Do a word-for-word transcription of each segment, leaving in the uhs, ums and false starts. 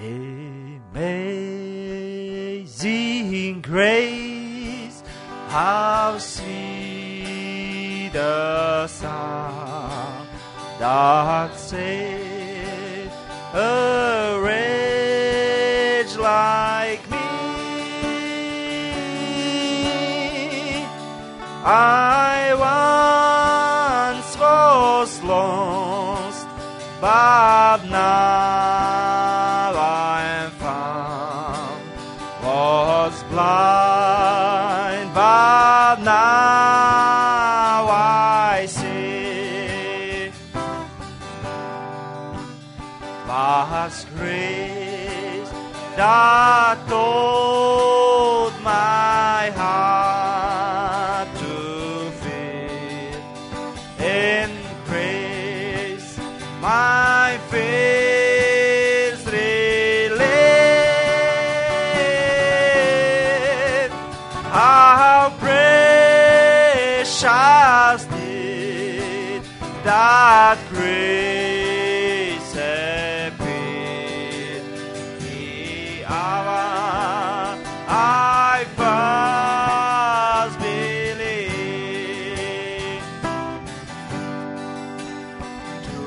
Amazing grace, how sweet the sound that saved a wretch like me. I once was lost, but now I am found. Was blind, but now I see. Vast grace that taught my heart to fear, in grace my fears relieved. How precious did that grace appear, the hour I first believed. To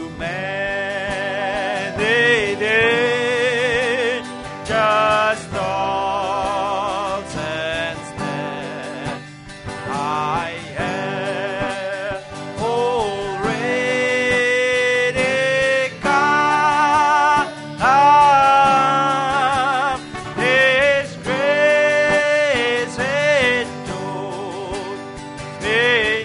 many did just thoughts instead. I have already come. His grace has taught me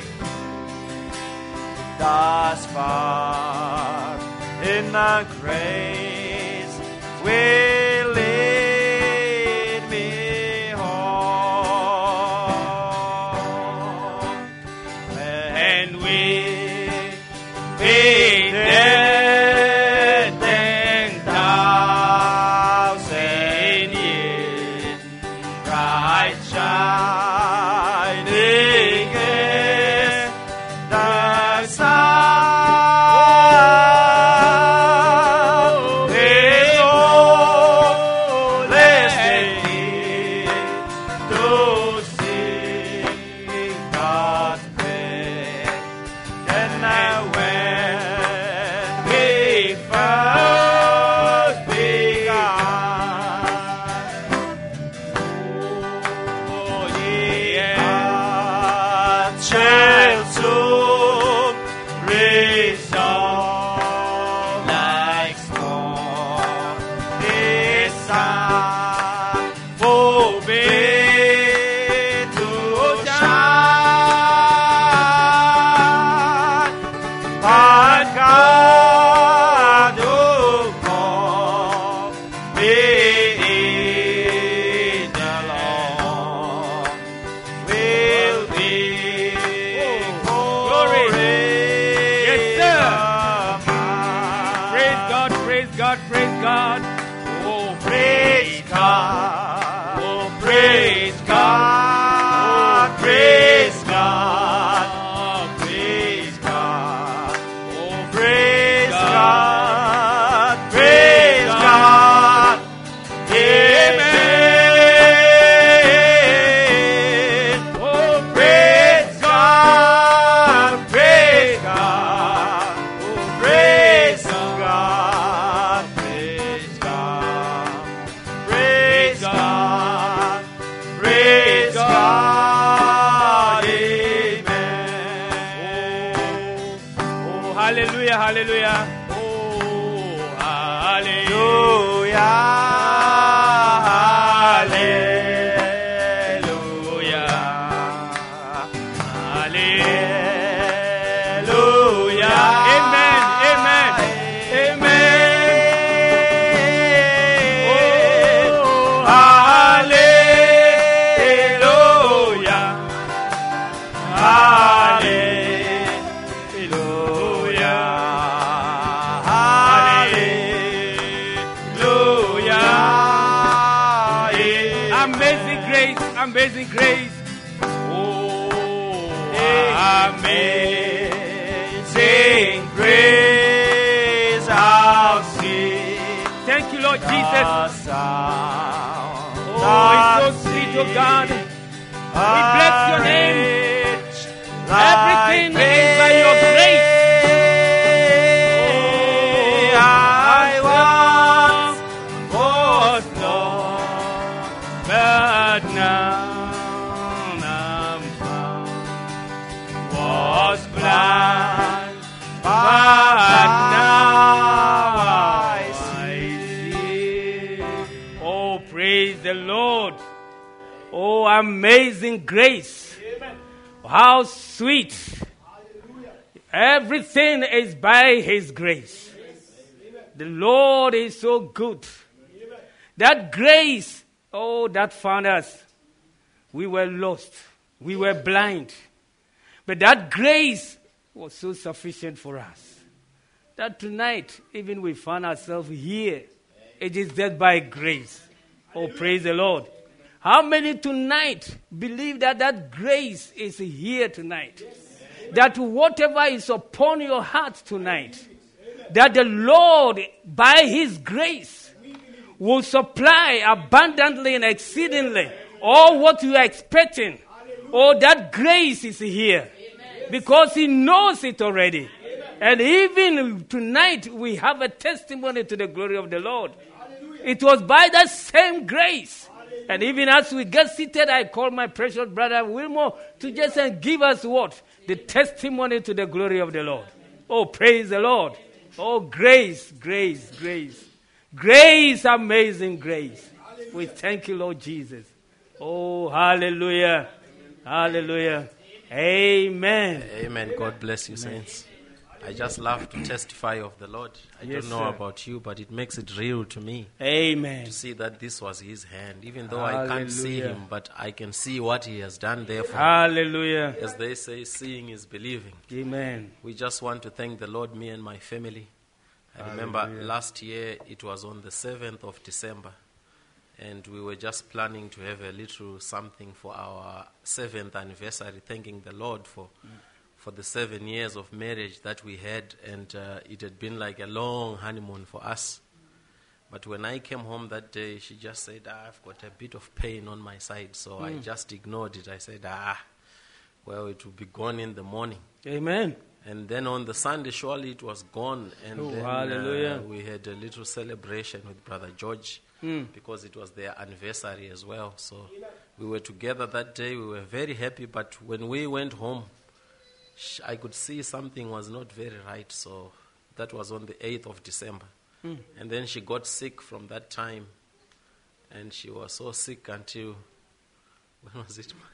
thus far. In the grace will lead me home. And we be dead ten thousand years, bright shining in the sun. His holy to sing God's praise. And now when we first began, oh, ye hearts shall soon resound like storm. His sun forbid to shine, but God who called me in the Lord will be glory. Yes, sir. Praise God, praise God, praise God. Oh, Praise God, oh praise God, praise God, praise God, oh praise God, praise God, amen. Oh praise God, praise God, oh praise God, praise God. Praise God, praise God, amen. oh, hallelujah, hallelujah. Oh, hallelujah. Hallelujah, hallelujah, hallelujah. Amen, amen, amen. Oh, hallelujah, hallelujah, hallelujah. Amazing grace, amazing grace. Oh, amazing grace, how sweet thank you, Lord. Lord Jesus. Oh, it's so sweet, oh God. We bless your name. Everything is by your grace. Oh, I once was lost, but now I'm found. Was blind, but now I see. Oh, praise the Lord. Oh, amazing grace. How sweet. Everything is by His grace. The Lord is so good. That grace, oh, that found us. We were lost. We were blind. But that grace was so sufficient for us. That tonight, even we found ourselves here, it is just by grace. Oh, praise the Lord. How many tonight believe that that grace is here tonight? That whatever is upon your heart tonight, that the Lord, by His grace, will supply abundantly and exceedingly all what you are expecting. Oh, that grace is here. Because He knows it already. And even tonight, we have a testimony to the glory of the Lord. It was by that same grace. And even as we get seated, I call my precious brother Wilmore to just uh, give us what? The testimony to the glory of the Lord. Oh, praise the Lord. Oh, grace, grace, grace. Grace, amazing grace. We thank you, Lord Jesus. Oh, hallelujah. Hallelujah. Amen. Amen. God bless you, saints. I just love to testify of the Lord. I Yes, don't know sir. about you, but it makes it real to me Amen. to see that this was His hand. Even though I can't see Hallelujah. Him, but I can see what He has done there for me. Hallelujah. As they say, seeing is believing. Amen. We just want to thank the Lord, me and my family. I remember Hallelujah. last year, it was on the seventh of December, and we were just planning to have a little something for our seventh anniversary, thanking the Lord for for the seven years of marriage that we had, and uh, it had been like a long honeymoon for us. But when I came home that day, she just said, ah, I've got a bit of pain on my side, so I just ignored it. I said, ah, well, it will be gone in the morning. Amen. And then on the Sunday, surely it was gone. And Oh, then hallelujah. Uh, we had a little celebration with Brother George Mm. because it was their anniversary as well. So we were together that day. We were very happy. But when we went home, sh- I could see something was not very right. So that was on the eighth of December. Mm. And then she got sick from that time. And she was so sick until, when was it?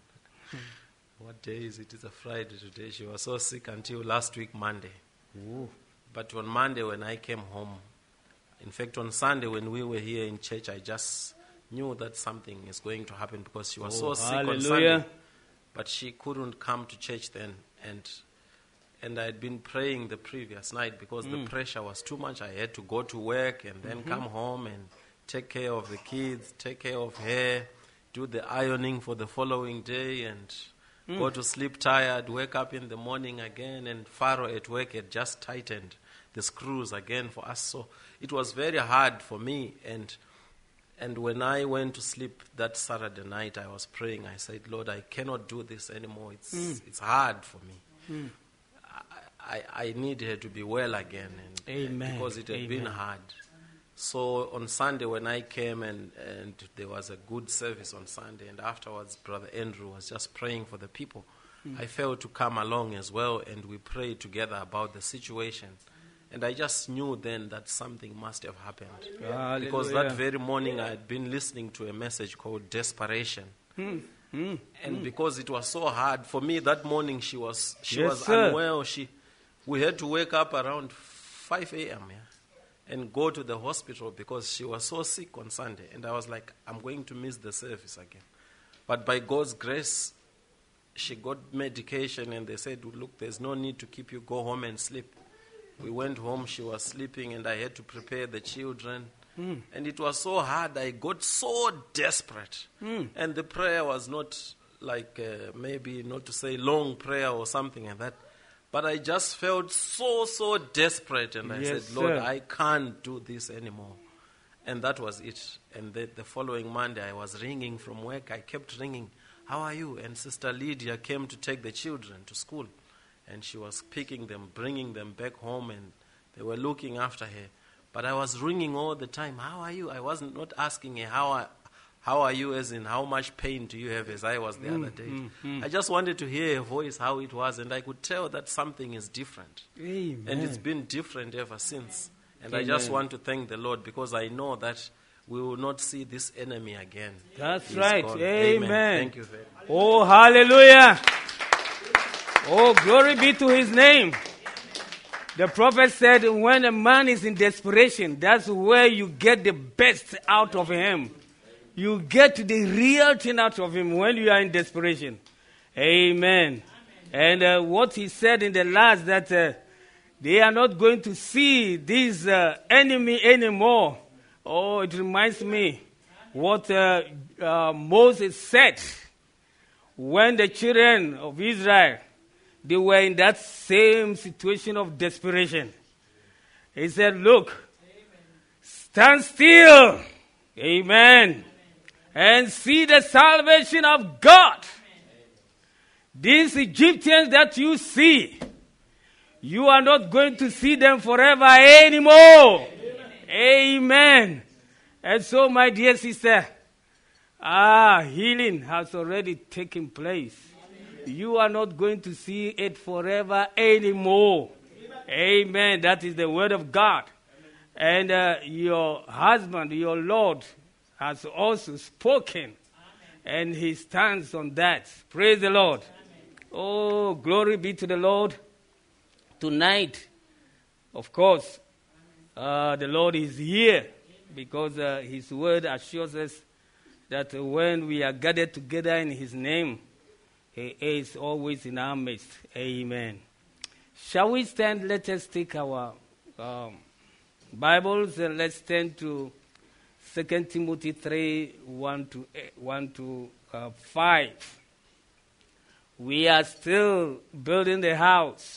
What day is it? It's a Friday today. She was so sick until last week, Monday. Ooh. But on Monday when I came home, in fact on Sunday when we were here in church, I just knew that something is going to happen because she was Oh, so sick on hallelujah. Sunday. But she couldn't come to church then. And and I had been praying the previous night because the pressure was too much. I had to go to work and then come home and take care of the kids, take care of her, do the ironing for the following day, and go to sleep tired, wake up in the morning again, and Pharaoh at work had just tightened the screws again for us. So it was very hard for me. And and when I went to sleep that Saturday night, I was praying. I said, Lord, I cannot do this anymore. It's it's hard for me. I, I, I need her to be well again. And, Amen. Because it had been Amen. hard. So on Sunday when I came and, and there was a good service on Sunday, and afterwards Brother Andrew was just praying for the people. I felt to come along as well, and we prayed together about the situation. And I just knew then that something must have happened. Because that Hallelujah. very morning I had been listening to a message called Desperation. And because it was so hard for me that morning, she was she Yes, was sir. unwell. She we had to wake up around five a.m. Yeah, and go to the hospital because she was so sick on Sunday. And I was like, I'm going to miss the service again. But by God's grace, she got medication, and they said, look, there's no need to keep you, go home and sleep. We went home, she was sleeping, and I had to prepare the children. Mm. And it was so hard, I got so desperate. Mm. And the prayer was not like, uh, maybe not to say long prayer or something like that, but I just felt so, so desperate. And I Yes, said, Lord, sir. I can't do this anymore. And that was it. And the, the following Monday, I was ringing from work. I kept ringing, how are you? And Sister Lydia came to take the children to school. And she was picking them, bringing them back home, and they were looking after her. But I was ringing all the time, how are you? I wasn't not asking her, how are, how are you, as in how much pain do you have, as I was the mm, other day. Mm, mm. I just wanted to hear her voice, how it was, and I could tell that something is different. Amen. And it's been different ever since. And Amen. I just want to thank the Lord, because I know that we will not see this enemy again. That's He's right. gone. Amen. Amen. Thank you very much. Oh, hallelujah. Oh, glory be to his name. The prophet said when a man is in desperation, that's where you get the best out of him. You get the real thing out of him when you are in desperation. Amen. Amen. And uh, what he said in the last, that uh, they are not going to see this uh, enemy anymore. Oh, it reminds me what uh, uh, Moses said when the children of Israel, they were in that same situation of desperation. He said, look, stand still, amen, and see the salvation of God. These Egyptians that you see, you are not going to see them forever anymore. Amen. And so, my dear sister, ah, healing has already taken place. You are not going to see it forever anymore. Amen. Amen. That is the word of God. And uh, your husband, your Lord, has also spoken. Amen. And he stands on that. Praise the Lord. Amen. Oh, glory be to the Lord. Tonight, of course, uh, the Lord is here because uh, his word assures us that when we are gathered together in his name, he is always in our midst. Amen. Shall we stand? Let us take our um, Bibles and let's turn to Second Timothy three, one to, one to uh, five. We are still building the house.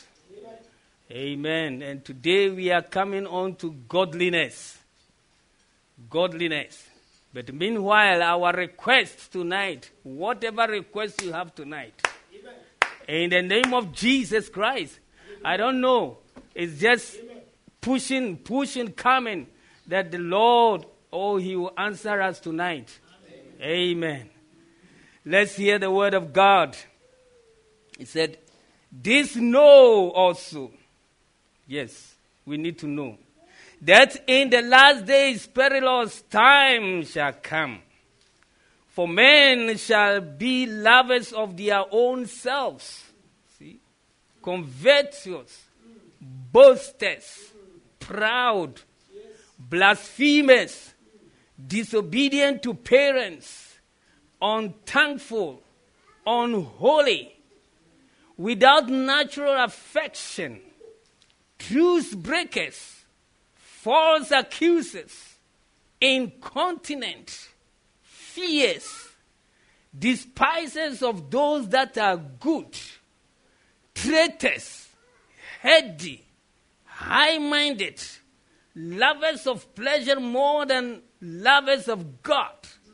Amen. And today we are coming on to godliness. Godliness. But meanwhile, our request tonight, whatever request you have tonight, Amen. In the name of Jesus Christ, Amen. I don't know, it's just Amen. pushing, pushing, coming, that the Lord, oh, he will answer us tonight. Amen. Amen. Let's hear the word of God. He said, this know also. Yes, we need to know that in the last days perilous times shall come. For men shall be lovers of their own selves. See? Covetous, boasters, proud, blasphemous, disobedient to parents, unthankful, unholy, without natural affection, truce breakers, false accusers, incontinent, fierce, despisers of those that are good, traitors, heady, high-minded, lovers of pleasure more than lovers of God.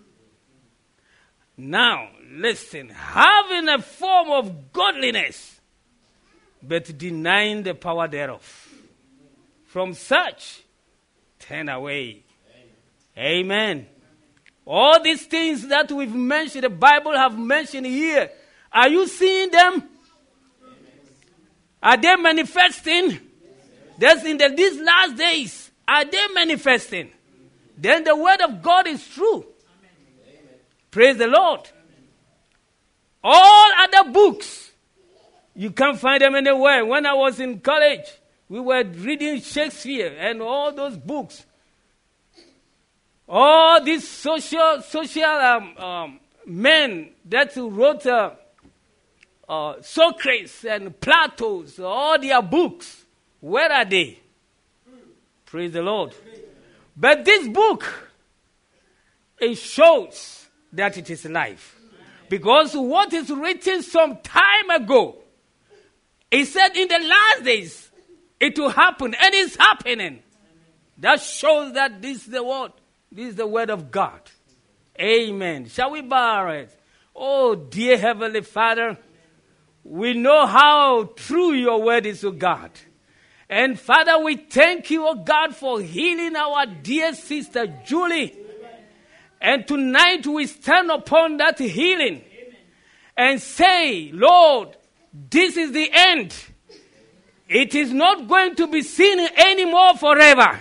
Now, listen, having a form of godliness, but denying the power thereof. From such, turn away. Amen. Amen. All these things that we've mentioned, the Bible have mentioned here, are you seeing them? Amen. Are they manifesting? Yes. That's in the, these last days. Are they manifesting? Mm-hmm. Then the word of God is true. Amen. Praise the Lord. Amen. All other books, you can't find them anywhere. When I was in college, we were reading Shakespeare and all those books. All these social social um, um, men that wrote uh, uh, Socrates and Plato, all their books, where are they? Praise the Lord. But this book, it shows that it is life. Because what is written some time ago, it said in the last days, it will happen, and it's happening. That shows that this is the word. This is the word of God. Amen. Shall we bow our heads? Oh, dear Heavenly Father, we know how true your word is, O God. And Father, we thank you, O God, for healing our dear sister Julie. And tonight we stand upon that healing and say, Lord, this is the end. It is not going to be seen anymore forever.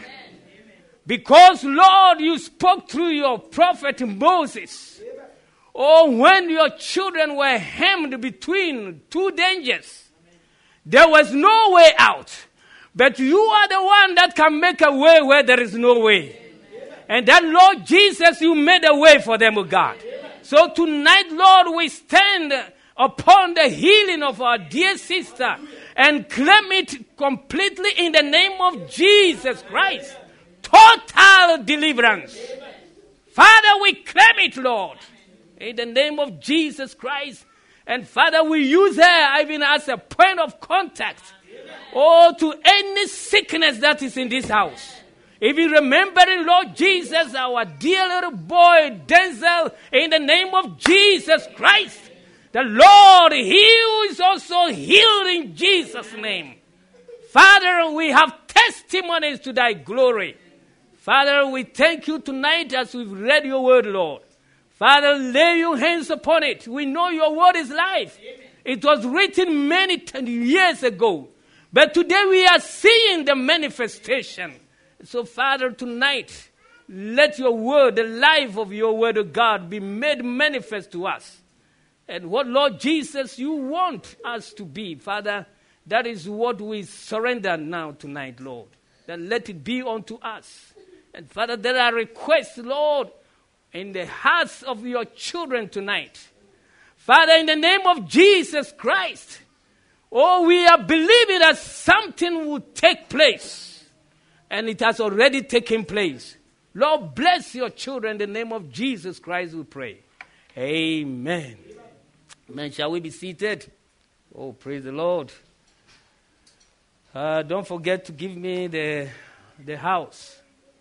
Because, Lord, you spoke through your prophet Moses. Oh, when your children were hemmed between two dangers, there was no way out. But you are the one that can make a way where there is no way. And that, Lord Jesus, you made a way for them, O God. So tonight, Lord, we stand upon the healing of our dear sister and claim it completely in the name of Jesus Christ. Total deliverance. Father, we claim it, Lord, in the name of Jesus Christ. And Father, we use her even as a point of contact. Oh, to any sickness that is in this house. If you remember, Lord Jesus, our dear little boy, Denzel, in the name of Jesus Christ, the Lord, He is also healed in Jesus' name. Father, we have testimonies to thy glory. Father, we thank you tonight as we've read your word, Lord. Father, lay your hands upon it. We know your word is life. It was written many t- years ago. But today we are seeing the manifestation. So, Father, tonight, let your word, the life of your word of God, be made manifest to us. And what, Lord Jesus, you want us to be, Father, that is what we surrender now tonight, Lord. Then let it be unto us. And Father, there are requests, Lord, in the hearts of your children tonight. Father, in the name of Jesus Christ, oh, we are believing that something will take place. And it has already taken place. Lord, bless your children. In the name of Jesus Christ, we pray. Amen. Amen. Shall we be seated? Oh, praise the Lord. Uh, don't forget to give me the, the house.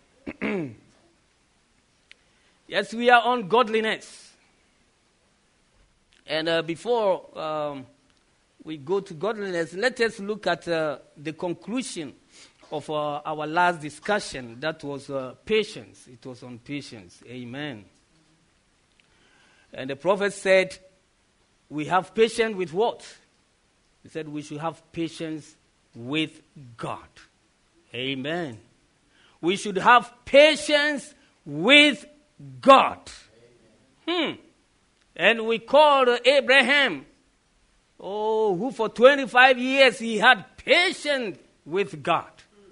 Yes, we are on godliness. And uh, before um, we go to godliness, let us look at uh, the conclusion of uh, our last discussion. That was uh, patience. It was on patience. Amen. And the prophet said, we have patience with what? He said we should have patience with God. Amen. We should have patience with God. Hmm. And we called Abraham, oh, who for twenty-five years he had patience with God.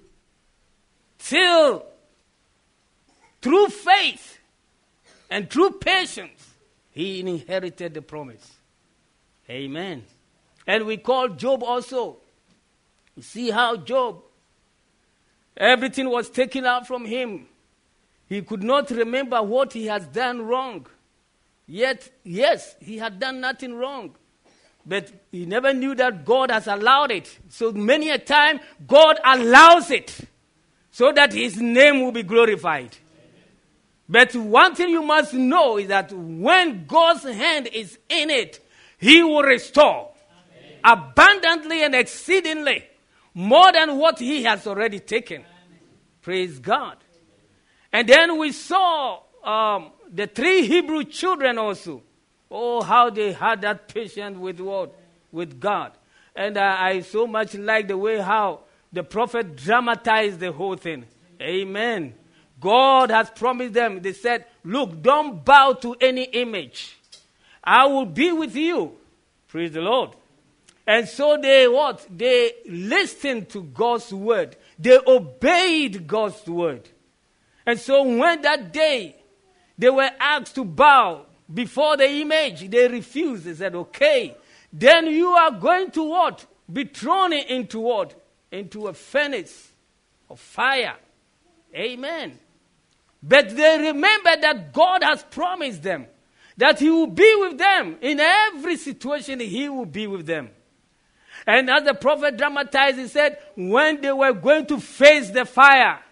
Till, through faith and through patience, he inherited the promise. Amen. And we called Job also. You see how Job, everything was taken out from him. He could not remember what he has done wrong. Yet, yes, he had done nothing wrong. But he never knew that God has allowed it. So many a time, God allows it so that his name will be glorified. But one thing you must know is that when God's hand is in it, he will restore abundantly and exceedingly more than what he has already taken. Praise God. And then we saw um, the three Hebrew children also. Oh, how they had that patience with what? With God. And uh, I so much like the way how the prophet dramatized the whole thing. Amen. God has promised them. They said, look, don't bow to any image. I will be with you. Praise the Lord. And so they what? They listened to God's word. They obeyed God's word. And so when that day they were asked to bow before the image, they refused. They said, okay, then you are going to what? Be thrown into what? Into a furnace of fire. Amen. But they remembered that God has promised them that he will be with them. In every situation, he will be with them. And as the prophet dramatized, he said, when they were going to face the fire,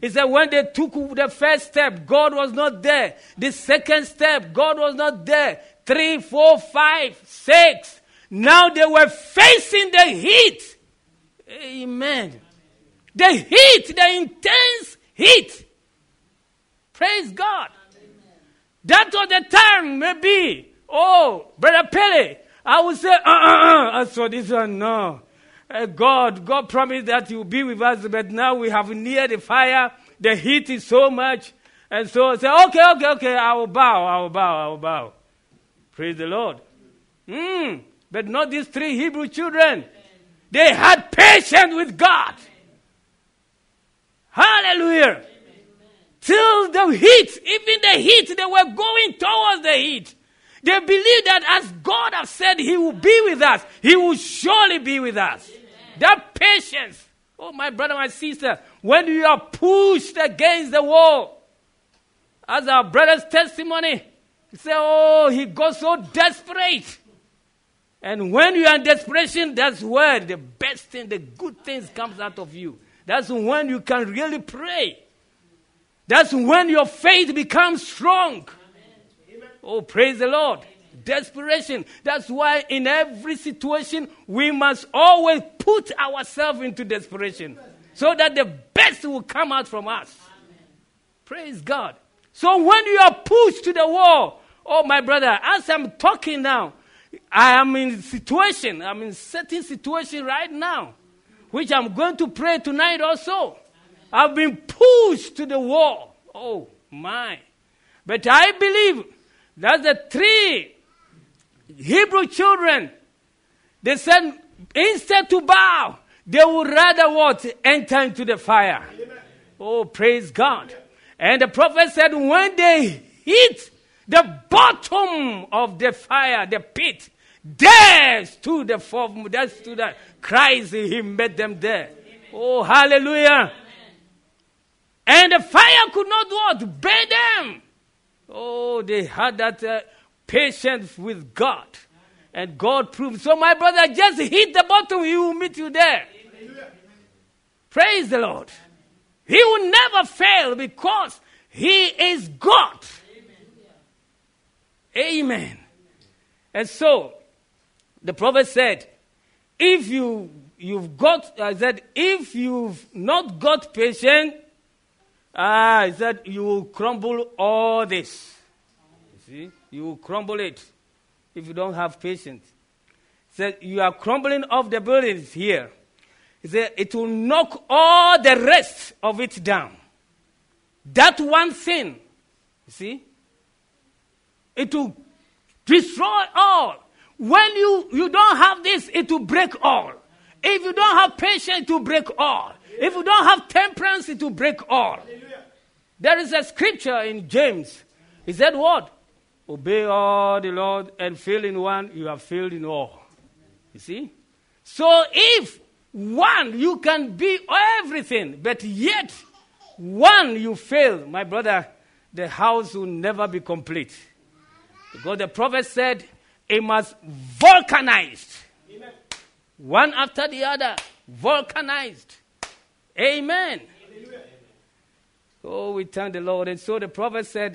He said when they took the first step, God was not there. The second step, God was not there. Three, four, five, six. Now they were facing the heat. Amen. The heat, the intense heat. Praise God. That was the time, maybe. Oh, Brother Pele, I would say, uh, uh, uh. As for this one, no. Uh, God, God promised that He will be with us, but now we have near the fire. The heat is so much. And so I say, okay, okay, okay, I will bow, I will bow, I will bow. Praise the Lord. Mm, but not these three Hebrew children. They had patience with God. Hallelujah. Till the heat, even the heat, they were going towards the heat. They believed that as God has said He will be with us, He will surely be with us. Amen. That patience. Oh, my brother, my sister, when you are pushed against the wall, as our brother's testimony, he said, oh, he got so desperate. And when you are in desperation, that's where the best thing, the good things comes out of you. That's when you can really pray. That's when your faith becomes strong. Amen. Oh, praise the Lord. Amen. Desperation. That's why in every situation, we must always put ourselves into desperation. Amen. So that the best will come out from us. Amen. Praise God. So when you are pushed to the wall, oh, my brother, as I'm talking now, I am in a situation, I'm in a certain situation right now, which I'm going to pray tonight also. I've been pushed to the wall. Oh, my. But I believe that the three Hebrew children, they said, instead to bow, they would rather what? Enter into the fire. Amen. Oh, praise God. And the prophet said, when they hit the bottom of the fire, the pit, there stood the fourth, there stood that Christ, He met them there. Amen. Oh, hallelujah. Amen. And the fire could not what? Burn them. Oh, they had that uh, patience with God. Amen. And God proved. So my brother, just hit the bottom, He will meet you there. Amen. Praise the Lord. Amen. He will never fail because He is God. Amen. Amen. And so, the prophet said, if you, you've got, I said, if you've not got patience, ah, I said, you will crumble all this. You see? You will crumble it if you don't have patience. He said, you are crumbling off the buildings here. He said, it will knock all the rest of it down. That one thing, you see, it will destroy all. When you, you don't have this, it will break all. If you don't have patience, it will break all. If you don't have temperance, it will break all. Hallelujah. There is a scripture in James. He said what? Obey all the Lord and fail in one, you have failed in all. You see? So if one, you can be everything, but yet one you fail, my brother, the house will never be complete. Because the prophet said, it must vulcanized. Amen. One after the other, vulcanized. Amen. Amen. Oh, we thank the Lord. And so the prophet said,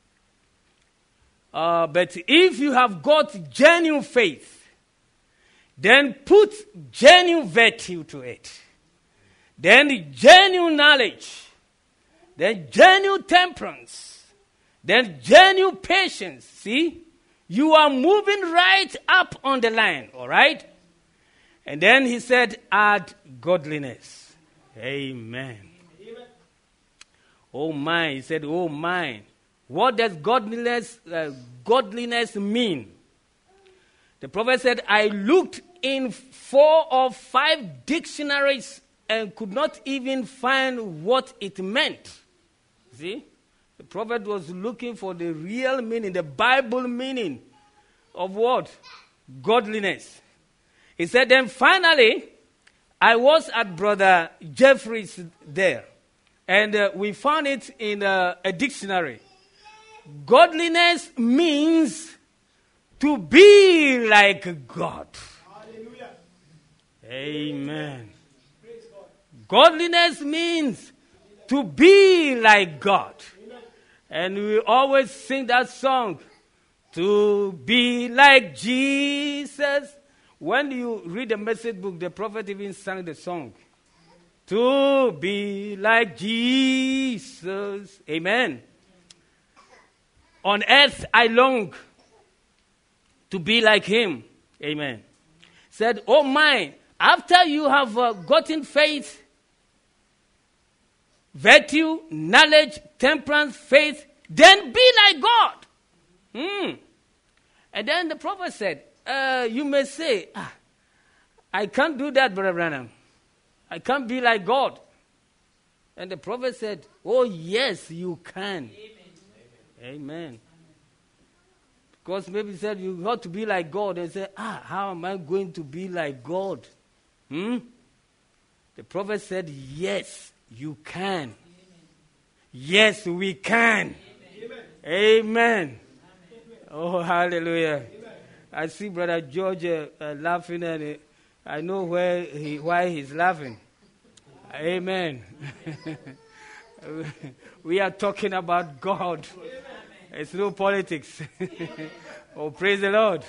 uh, but if you have got genuine faith, then put genuine virtue to it. Then genuine knowledge. Then genuine temperance. Then genuine patience. See? You are moving right up on the line, all right? And then he said, add godliness. Amen. Amen. Oh my, he said, oh my. What does godliness, uh, godliness mean? The prophet said, I looked in four or five dictionaries and could not even find what it meant. See? The prophet was looking for the real meaning, the Bible meaning of what? Godliness. He said, then finally, I was at Brother Jeffrey's there, and uh, we found it in uh, a dictionary. Godliness means to be like God. to be like God. And we always sing that song, to be like Jesus. When you read the message book, the prophet even sang the song, to be like Jesus. Amen. On earth I long to be like him. Amen. Said, oh my, after you have uh, gotten faith, virtue, knowledge, temperance, faith, then be like God. Hmm. And then the prophet said, uh, you may say, ah, I can't do that, Brother Branham. I can't be like God. And the prophet said, oh yes, you can. Amen. Amen. Because maybe he said you ought to be like God. And say, ah, how am I going to be like God? Hmm? The prophet said, yes, you can. Amen. Yes, we can. Amen. Amen. Oh, hallelujah. Amen. I see Brother George uh, uh, laughing, and uh, I know where he, why he's laughing. Amen. We are talking about God. Amen. It's no politics. Oh, praise the Lord.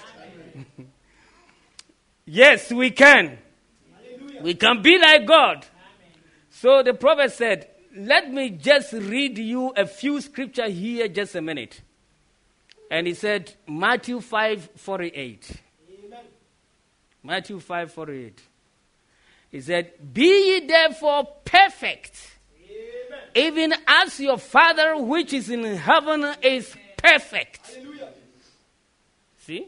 Yes, we can. Hallelujah. We can be like God. Amen. So the prophet said, let me just read you a few scriptures here, just a minute. And he said, Matthew five forty-eight. Amen. Matthew five forty-eight. He said, be ye therefore perfect, amen, even as your Father which is in heaven is perfect. Hallelujah. See?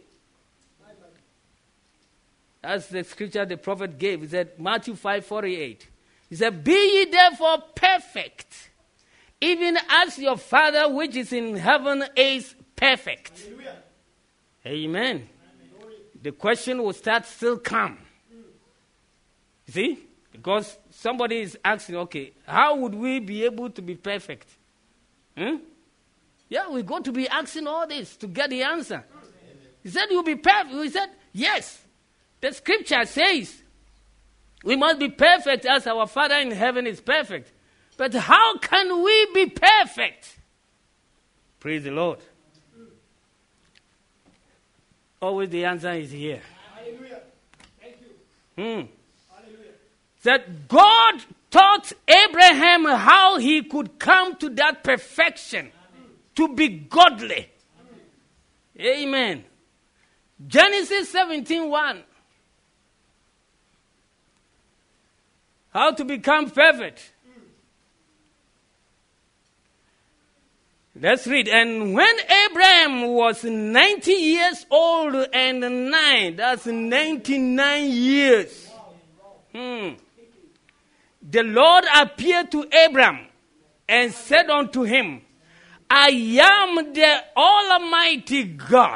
That's the scripture the prophet gave. He said, Matthew five forty-eight. He said, be ye therefore perfect, even as your Father which is in heaven is perfect. Hallelujah. Amen. Amen. The question will start still come. You see? Because somebody is asking, okay, how would we be able to be perfect? Hmm? Yeah, we're going to be asking all this to get the answer. He said, you'll be perfect. He said, yes. The scripture says we must be perfect as our Father in heaven is perfect. But how can we be perfect? Praise the Lord. Always the answer is here. Hallelujah. Thank you. Hmm. Hallelujah. That God taught Abraham how he could come to that perfection, amen, to be godly. Amen. Amen. Genesis seventeen one. How to become perfect. Let's read. And when Abraham was ninety years old and nine, that's ninety-nine years. Hmm. The Lord appeared to Abraham and said unto him, I am the Almighty God.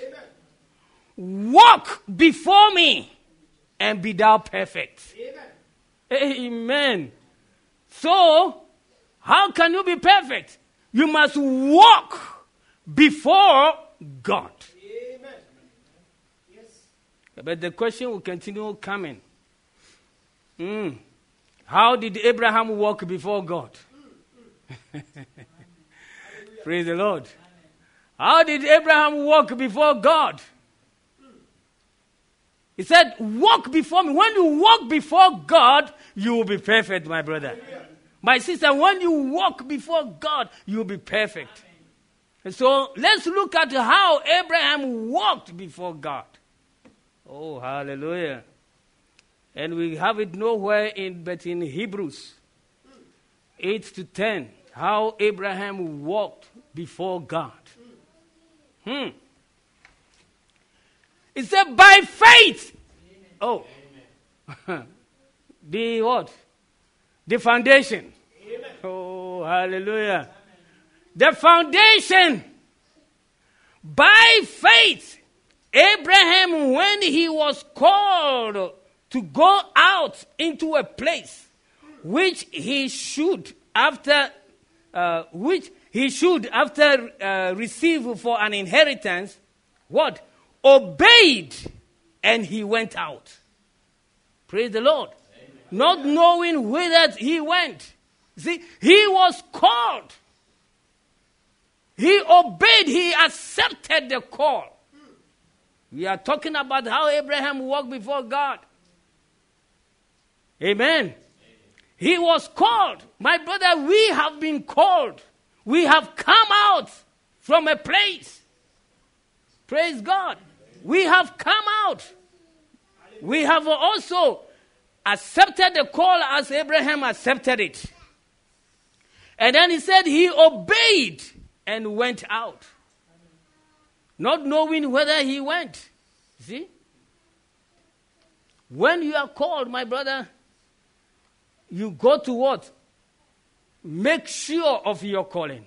Walk before me and be thou perfect. Amen. Amen. So, how can you be perfect? You must walk before God. Amen. Yes. But the question will continue coming. Mm. How did Abraham walk before God? Praise the Lord. How did Abraham walk before God? He said, walk before me. When you walk before God, you will be perfect, my brother. Hallelujah. My sister, when you walk before God, you will be perfect. And so let's look at how Abraham walked before God. Oh, hallelujah. And we have it nowhere in, but in Hebrews eight to ten, how Abraham walked before God. Hmm. It said, by faith. Oh. The what? The foundation. Amen. Oh, hallelujah. Amen. The foundation. By faith, Abraham, when he was called to go out into a place which he should after, uh, which he should after uh, receive for an inheritance, what? Obeyed, and he went out. Praise the Lord. Amen. Not knowing whither he went. See, he was called. He obeyed. He accepted the call. We are talking about how Abraham walked before God. Amen. Amen. He was called. My brother, we have been called. We have come out from a place. Praise God. We have come out. We have also accepted the call as Abraham accepted it. And then he said he obeyed and went out. Not knowing whether he went. See? When you are called, my brother, you go to what? Make sure of your calling.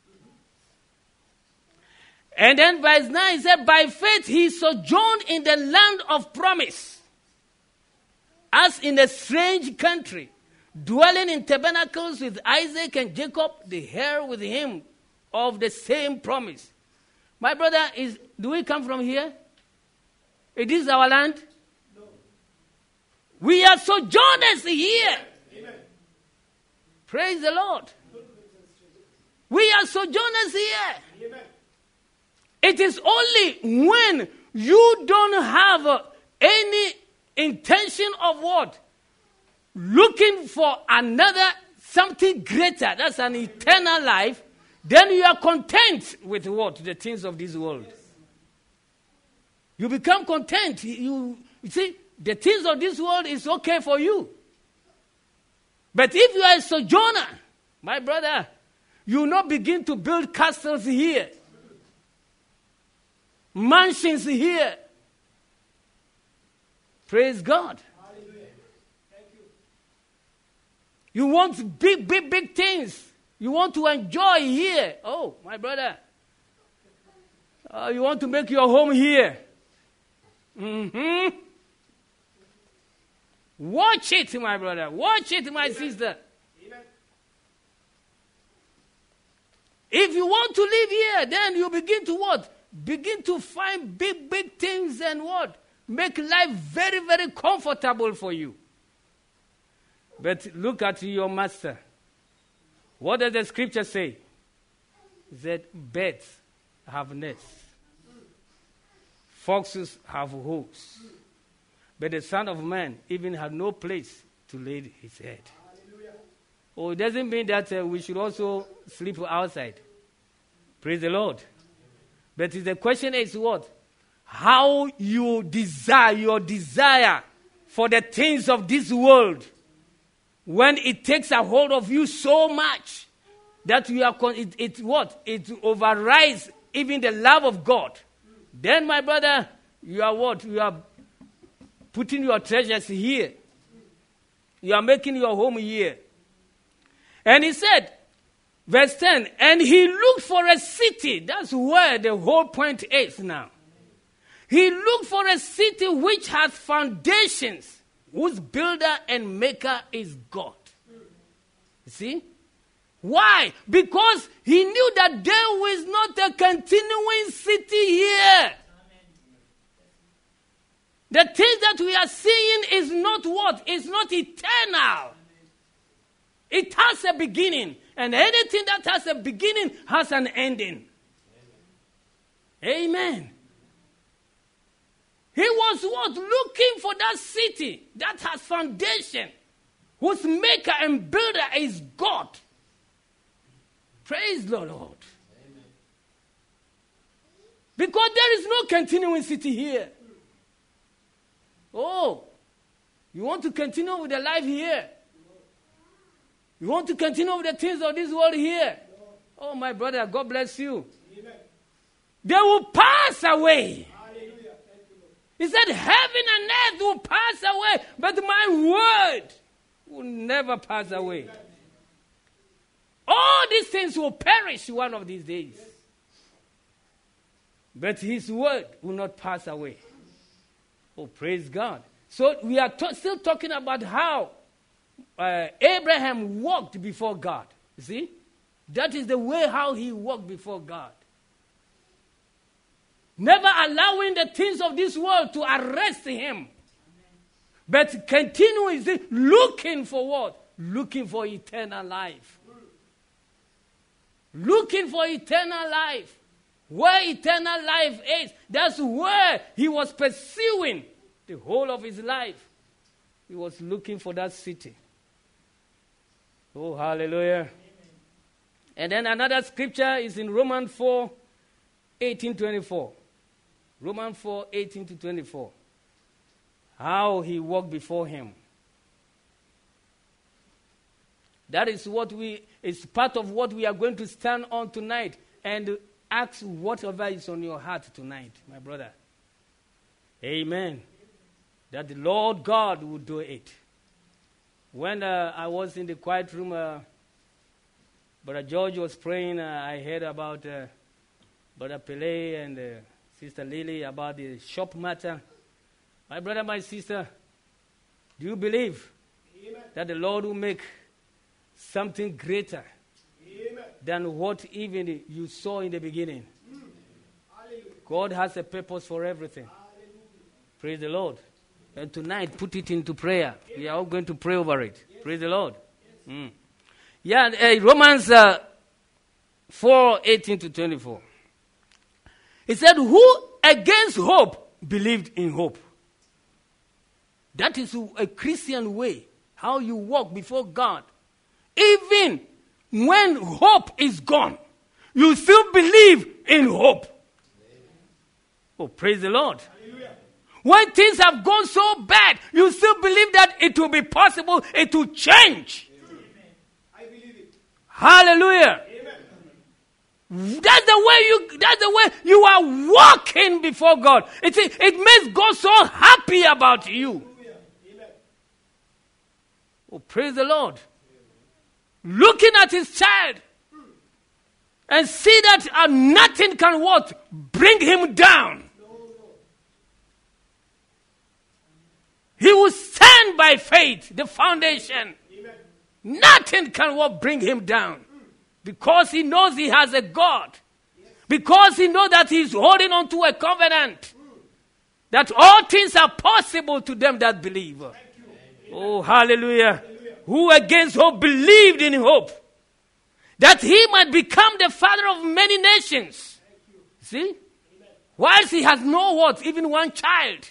And then verse nine said, by faith he sojourned in the land of promise, as in a strange country, dwelling in tabernacles with Isaac and Jacob, the heir with him of the same promise. My brother, is do we come from here? It is our land? No. We are sojourners here. Amen. Praise the Lord. We are sojourners here. Amen. It is only when you don't have uh, any intention of what? Looking for another, something greater, that's an eternal life, then you are content with what? The things of this world. Yes. You become content. You, you see, the things of this world is okay for you. But if you are a sojourner, my brother, you will not begin to build castles here, mansions here. Praise God. Hallelujah. Thank you. You want big, big, big things. You want to enjoy here. Oh, my brother. Uh, you want to make your home here. Mm-hmm. Watch it, my brother. Watch it, my Amen. Sister. Amen. If you want to live here, then you begin to what? Begin to find big, big things and what? Make life very, very comfortable for you. But look at your master. What does the scripture say? It said, birds have nests. Foxes have holes. But the Son of Man even had no place to lay his head. Hallelujah. Oh, it doesn't mean that uh, we should also sleep outside. Praise the Lord. But the question is what? How you desire, your desire for the things of this world, when it takes a hold of you so much that you are, it, it what? It overrides even the love of God. Then, my brother, you are what? You are putting your treasures here. You are making your home here. And he said, verse ten, and he looked for a city. That's where the whole point is now. He looked for a city which has foundations, whose builder and maker is God. You see? Why? Because he knew that there is not a continuing city here. The things that we are seeing is not what? It's not eternal. It has a beginning. And anything that has a beginning has an ending. Amen. Amen. He was what? Looking for that city that has foundation, whose maker and builder is God. Praise the Lord. Amen. Because there is no continuing city here. Oh, you want to continue with the life here? You want to continue with the things of this world here? Oh, my brother, God bless you. Amen. They will pass away. Hallelujah. He said, heaven and earth will pass away, but my word will never pass away. Amen. All these things will perish one of these days. But his word will not pass away. Oh, praise God. So we are to- still talking about how uh, Abraham walked before God. You see? That is the way how he walked before God. Never allowing the things of this world to arrest him. Amen. But continuing looking for what? looking for eternal life. Looking for eternal life. Where eternal life is, that's where he was pursuing the whole of his life. He was looking for that city. Oh, hallelujah. Amen. And then another scripture is in Romans four, eighteen, twenty-four. Romans four, eighteen to twenty-four. How he walked before him. That is what we, is part of what we are going to stand on tonight and ask whatever is on your heart tonight, my brother. Amen. That the Lord God will do it. When uh, I was in the quiet room, uh, Brother George was praying. Uh, I heard about uh, Brother Pele and uh, Sister Lily about the shop matter. My brother, my sister, do you believe Amen. That the Lord will make something greater Amen. Than what even you saw in the beginning? Mm. God has a purpose for everything. Hallelujah. Praise the Lord. And tonight, put it into prayer. Yes. We are all going to pray over it. Yes. Praise the Lord. Yes. Mm. Yeah, uh, Romans uh, four, eighteen to twenty-four. It said, who against hope believed in hope? That is a Christian way, how you walk before God. Even when hope is gone, you still believe in hope. Amen. Oh, praise the Lord. Hallelujah. When things have gone so bad, you still believe that it will be possible, it will change. Amen. I believe it. Hallelujah. Amen. That's the way you that's the way you are walking before God. It, it makes God so happy about you. Amen. Oh, praise the Lord. Looking at his child and see that uh, nothing can what? Bring him down. He will stand by faith, the foundation. Amen. Nothing can what? Bring him down. Because he knows he has a God. Yes. Because he knows that he's holding on to a covenant. Mm. That all things are possible to them that believe. Oh, hallelujah. Hallelujah. Who against hope believed in hope, that he might become the father of many nations. See? Amen. Whilst he has no what? Even one child.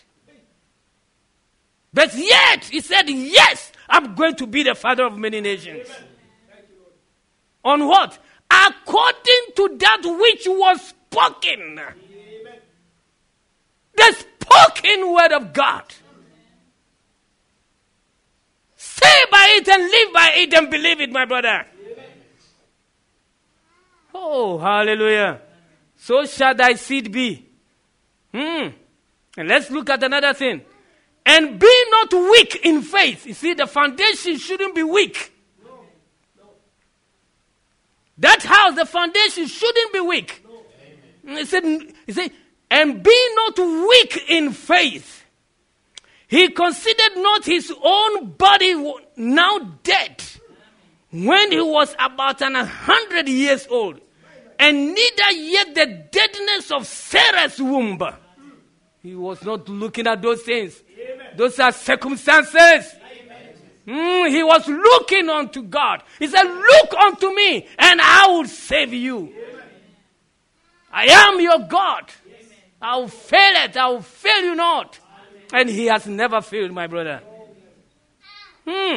But yet, he said, yes, I'm going to be the father of many nations. Amen. On what? According to that which was spoken. Amen. The spoken word of God. Say by it and live by it and believe it, my brother. Amen. Oh, hallelujah. So shall thy seed be. Hmm. And let's look at another thing. And be not weak in faith. You see, the foundation shouldn't be weak. No. No. That house, the foundation shouldn't be weak. No. He said, he said, and be not weak in faith. He considered not his own body now dead when he was about an hundred years old, and neither yet the deadness of Sarah's womb. He was not looking at those things. Amen. Those are circumstances. Mm, he was looking unto God. He said, look unto me and I will save you. Amen. I am your God. Amen. I will fail it. I will fail you not. And he has never failed, my brother. Hmm.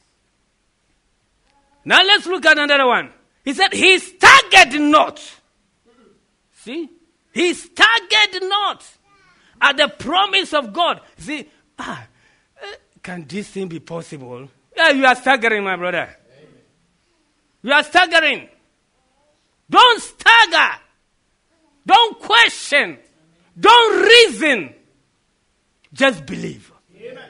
Now let's look at another one. He said, he staggered not. See? He staggered not at the promise of God. See, ah, can this thing be possible? Yeah, you are staggering, my brother. Amen. You are staggering. Don't stagger. Don't question. Don't reason. Just believe. Amen.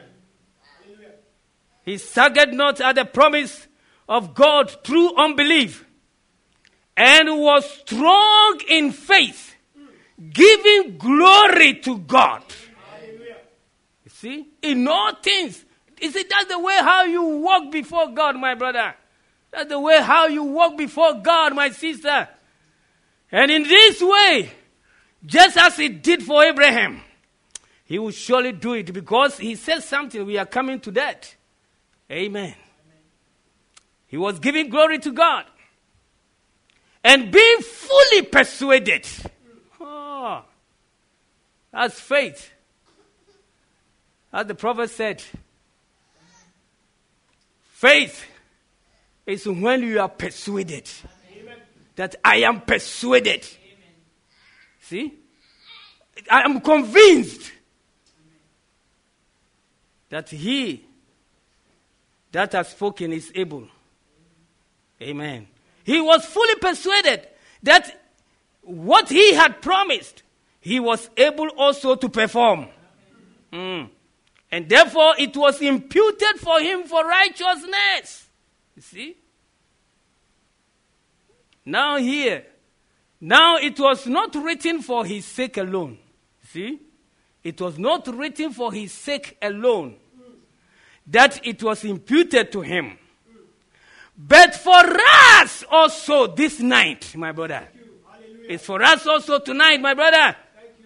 He staggered not at the promise of God through unbelief, and was strong in faith, giving glory to God. Hallelujah. You see, in all things, you see, that's the way how you walk before God, my brother. That's the way how you walk before God, my sister. And in this way, just as he did for Abraham, he will surely do it, because he says something. We are coming to that. Amen. Amen. He was giving glory to God. And being fully persuaded. Oh, that's faith. As the prophet said, faith is when you are persuaded. Amen. That I am persuaded. Amen. See? I am convinced. Amen. That he that has spoken is able. Amen. He was fully persuaded that what he had promised, he was able also to perform. Mm. And therefore, it was imputed for him for righteousness. You see? Now here, now it was not written for his sake alone. See? It was not written for his sake alone that it was imputed to him. But for us also this night, my brother. It's for us also tonight, my brother.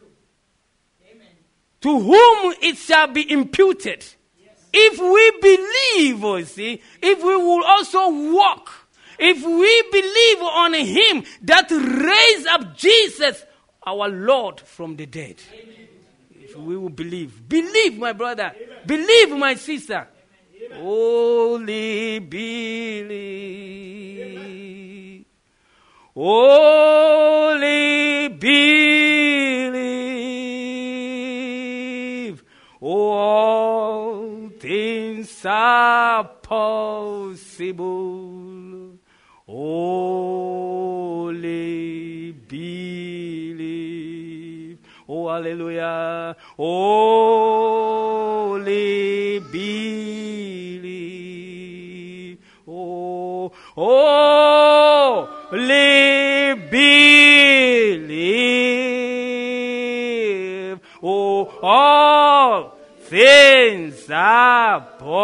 To whom it shall be imputed. Yes. If we believe, you see, if we will also walk, if we believe on him that raised up Jesus, our Lord, from the dead. Amen. If we will believe. Believe, my brother. Amen. Believe, my sister. Amen. Only believe. Only believe. All things are possible. Only believe. Oh, hallelujah. Only believe. Oh, only believe. Oh, all things are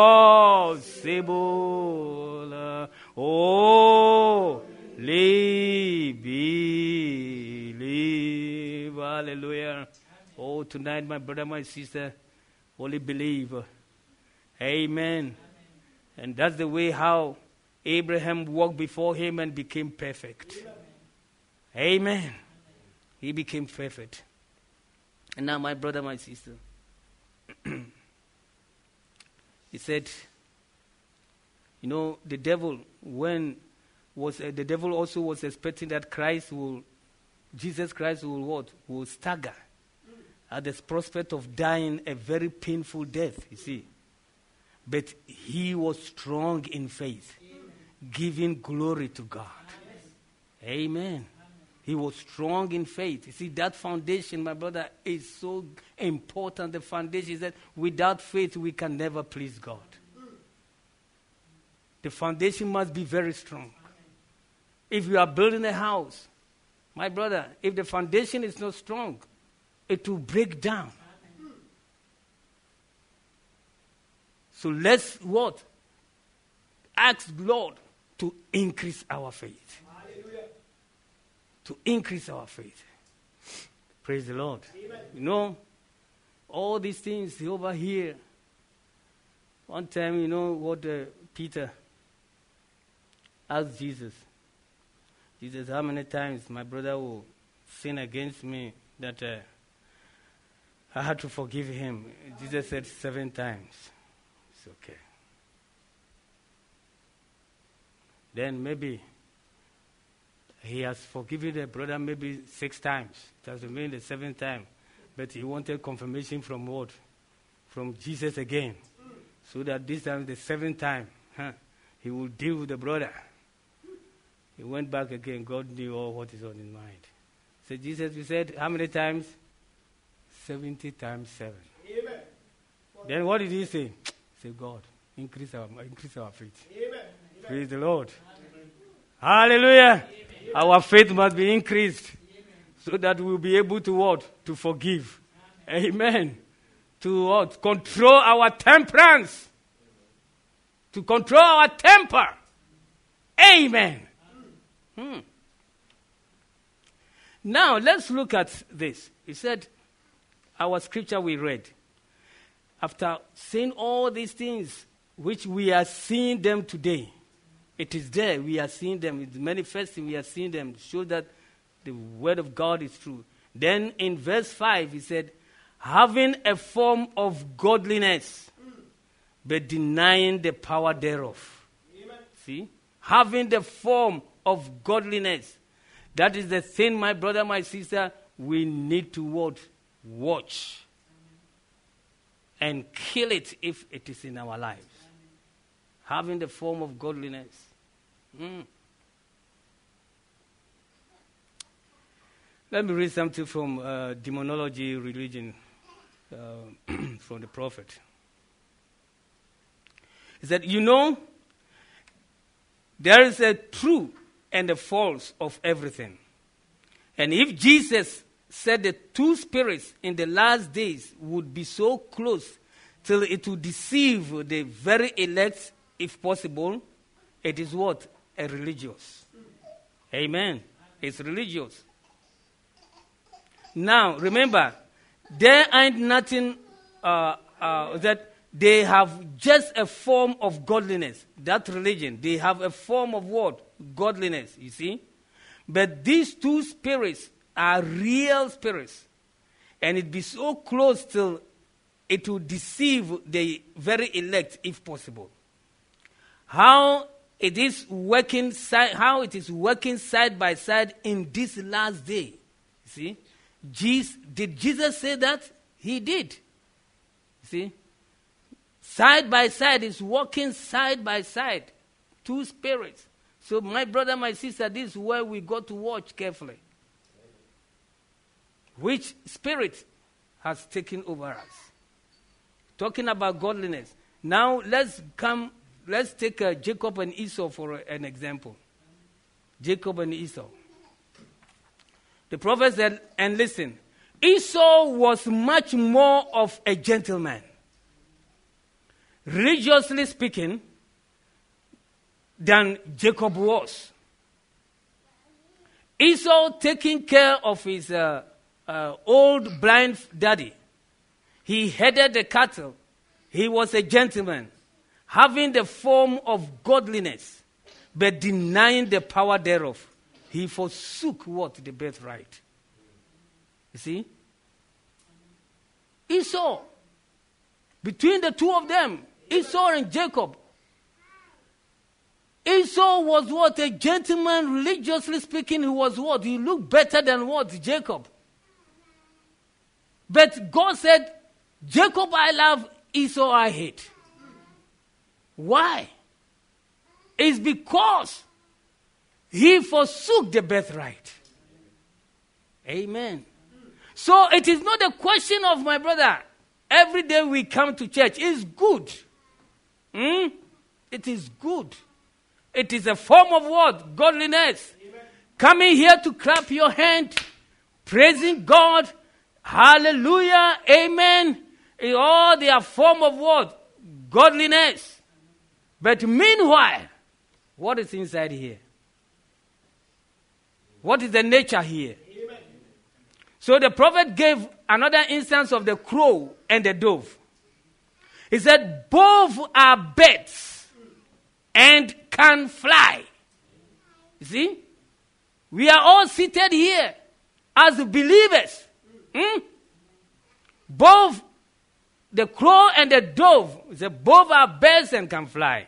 possible. Only believe. Hallelujah. Oh, tonight, my brother, my sister, only believe. Amen. And that's the way how Abraham walked before him and became perfect. Amen. Amen. He became perfect. And now, my brother, my sister, he said, you know, the devil, when was uh, the devil also was expecting that Christ will, Jesus Christ will what? Will stagger at the prospect of dying a very painful death, you see. But he was strong in faith, Amen. Giving glory to God. Amen. Amen. He was strong in faith. You see, that foundation, my brother, is so important. The foundation is that without faith, we can never please God. The foundation must be very strong. If you are building a house, my brother, if the foundation is not strong, it will break down. So let's what? Ask Lord to increase our faith. To increase our faith. Praise the Lord. Amen. You know, all these things over here. One time, you know what uh, Peter asked Jesus. Jesus, how many times my brother will sin against me that uh, I had to forgive him? Jesus said seven times. It's okay. Then maybe he has forgiven the brother maybe six times. It doesn't mean the seventh time. But he wanted confirmation from what? From Jesus again. So that this time, the seventh time, huh, he will deal with the brother. He went back again. God knew all what is on his mind. So Jesus, we said, how many times? seventy times seven. Amen. Then what did he say? Say, God, increase our, increase our faith. Amen. Praise the Lord. Amen. Hallelujah. Amen. Our faith must be increased. Amen. So that we'll be able to what? To forgive. Amen. Amen. To what? Control our temperance. To control our temper. Amen. Hmm. Now, let's look at this. He said, our scripture we read, after saying all these things which we are seeing them today, It is there. We are seeing them. It's manifesting. We are seeing them. Show that the word of God is true. Then in verse five, he said, having a form of godliness, but denying the power thereof. Amen. See? Having the form of godliness. That is the thing, my brother, my sister, we need to what? Watch. And kill it if it is in our lives. Having the form of godliness. Mm. Let me read something from uh, Demonology Religion, uh, from the prophet. He said, you know, there is a true and a false of everything. And if Jesus said the two spirits in the last days would be so close till it would deceive the very elect, if possible, it is what? A religious. Amen. It's religious. Now, remember, there ain't nothing uh, uh, that they have just a form of godliness. That religion, they have a form of what? Godliness, you see? But these two spirits are real spirits. And it be so close till it will deceive the very elect, if possible. How it is working, si- how it is working side by side in this last day. You see? Jesus, did Jesus say that? He did. See? Side by side is walking side by side. Two spirits. So my brother, my sister, this is where we got to watch carefully. Which spirit has taken over us? Talking about godliness. Now let's come, let's take uh, Jacob and Esau for uh, an example. Jacob and Esau. The prophet said, and listen, Esau was much more of a gentleman. Religiously speaking, than Jacob was. Esau taking care of his uh, uh, old blind daddy. He headed the cattle. He was a gentleman, having the form of godliness, but denying the power thereof. He forsook what? The birthright. You see? Esau. Between the two of them, Esau and Jacob. Esau was what? A gentleman, religiously speaking, he was what? He looked better than what? Jacob. But God said, Jacob I love, Esau I hate. Why? It's because he forsook the birthright. Amen. So it is not a question of, my brother, every day we come to church. It's good. Hmm? It is good. It is a form of what? Godliness. Amen. Coming here to clap your hand, praising God. Hallelujah. Amen. In all they are form of what? Godliness. But meanwhile, what is inside here? What is the nature here? Amen. So the prophet gave another instance of the crow and the dove. He said, both are birds and can fly. You see? We are all seated here as believers. Hmm? Both the crow and the dove, he said, both are birds and can fly.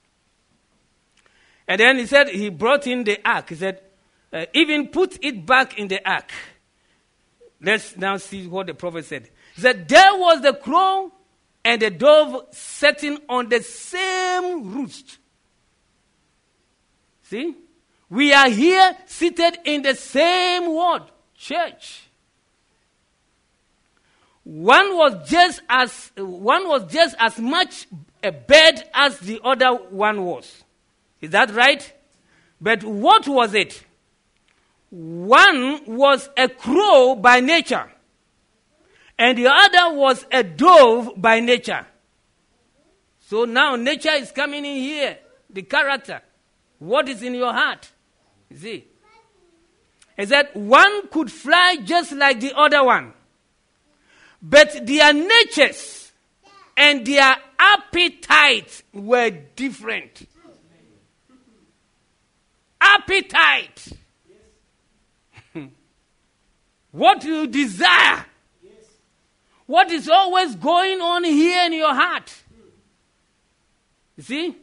And then he said, he brought in the ark. He said, uh, even put it back in the ark. Let's now see what the prophet said. He said, there was the crow and the dove sitting on the same roost. See? We are here seated in the same word, church. One was just as one was just as much a bird as the other one was. Is that right? But what was it? One was a crow by nature, and the other was a dove by nature. So now nature is coming in here, the character. What is in your heart? You see? Is that one could fly just like the other one. But their natures and their appetites were different. appetite. Yes. What you desire. Yes. What is always going on here in your heart. You see?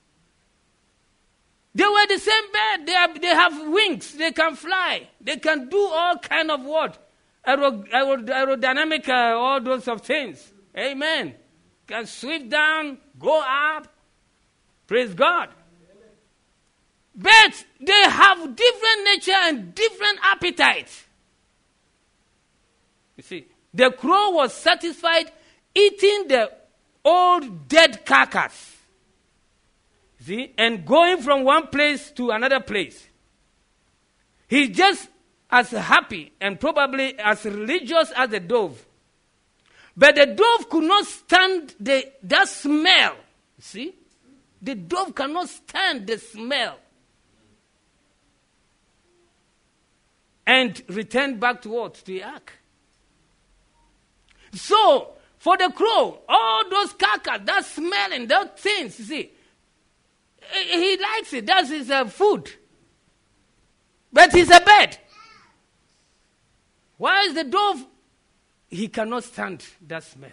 They were the same bird. They have, they have wings. They can fly. They can do all kind of what? Aero, aero, aerodynamic, uh, all those of things. Amen. Can sweep down, go up. Praise God. But they have different nature and different appetite. You see, the crow was satisfied eating the old dead carcass. See, and going from one place to another place. He's just as happy and probably as religious as the dove. But the dove could not stand the, that smell. See? The dove cannot stand the smell. And returned back to what? To the ark. So, for the crow, all those carcass, that smelling, those things, you see, he likes it. That's his uh, food. But he's a bird. Why is the dove? He cannot stand that smell.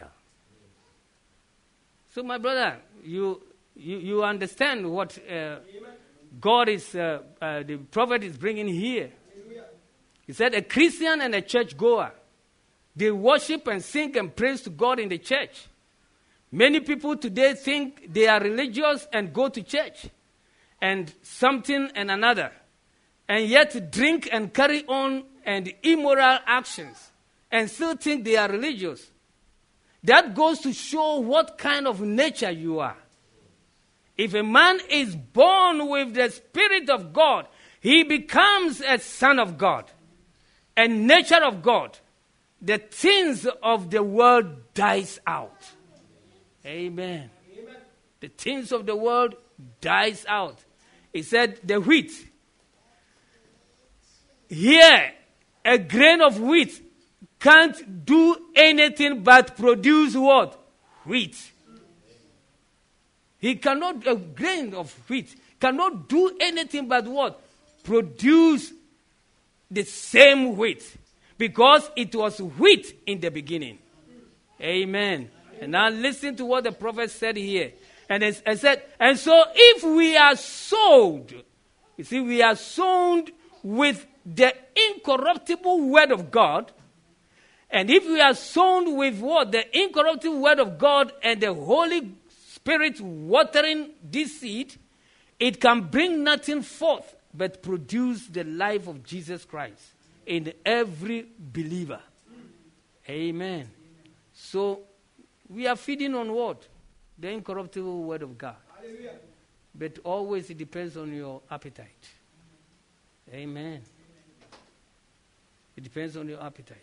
So, my brother, you you, you understand what uh, God is, uh, uh, the prophet is bringing here. He said a Christian and a church goer, they worship and sing and praise to God in the church. Many people today think they are religious and go to church and something and another, and yet drink and carry on and immoral actions and still think they are religious. That goes to show what kind of nature you are. If a man is born with the Spirit of God, he becomes a son of God, a nature of God. The things of the world dies out. Amen. Amen. The things of the world dies out. He said the wheat. Here, a grain of wheat can't do anything but produce what? Wheat. He cannot, a grain of wheat cannot do anything but what? Produce the same wheat. Because it was wheat in the beginning. Amen. And now listen to what the prophet said here. And it, it said, and so if we are sowed, you see, we are sown with the incorruptible word of God. And if we are sown with what? The incorruptible word of God and the Holy Spirit watering this seed, it can bring nothing forth but produce the life of Jesus Christ in every believer. Amen. So, we are feeding on what? The incorruptible word of God. Hallelujah. But always it depends on your appetite. Amen. It depends on your appetite.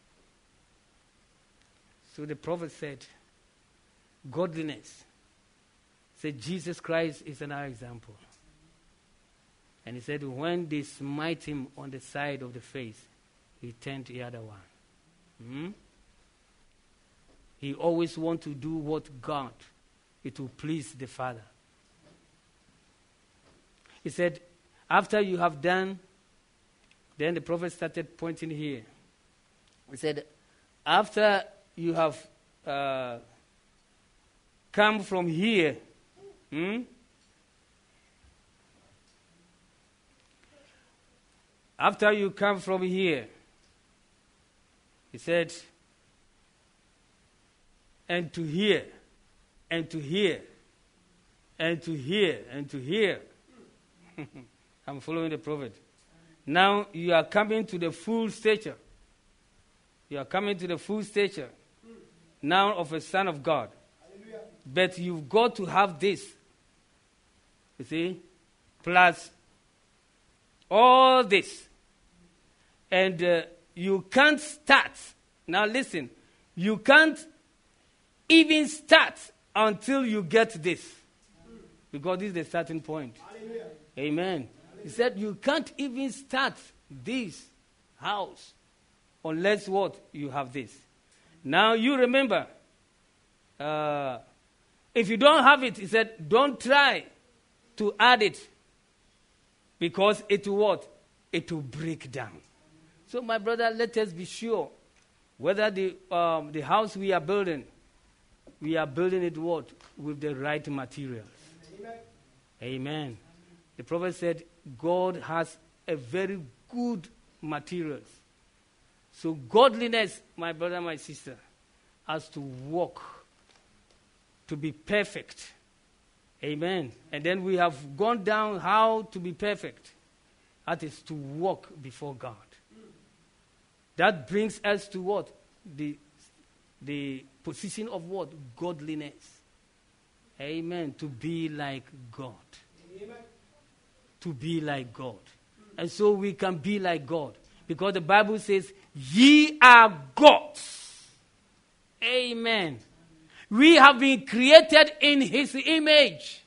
So the prophet said, godliness. Said Jesus Christ is another example. And he said, when they smite him on the side of the face, he turned the other one. Hmm? He always wants to do what God, it will please the Father. He said, after you have done, then the prophet started pointing here. He said, after you have uh, come from here, hmm? After you come from here, he said, and to here, and to here, and to here, and to here. I'm following the prophet. Now you are coming to the full stature. You are coming to the full stature now of a son of God. Hallelujah. But you've got to have this. You see? Plus all this. And uh, you can't start. Now listen. You can't even start until you get this. Because this is the starting point. Hallelujah. Amen. Hallelujah. He said you can't even start this house unless what? You have this. Now you remember, uh, if you don't have it, he said, don't try to add it. Because it will what? It will break down. So my brother, let us be sure whether the um, the house we are building, we are building it what? With the right materials. Amen. Amen. The prophet said, God has a very good materials. So godliness, my brother, my sister, has to walk to be perfect. Amen. And then we have gone down how to be perfect. That is to walk before God. That brings us to what? The, the position of what? Godliness. Amen. To be like God. Amen. To be like God. And so we can be like God. Because the Bible says, ye are gods. Amen. We have been created in his image.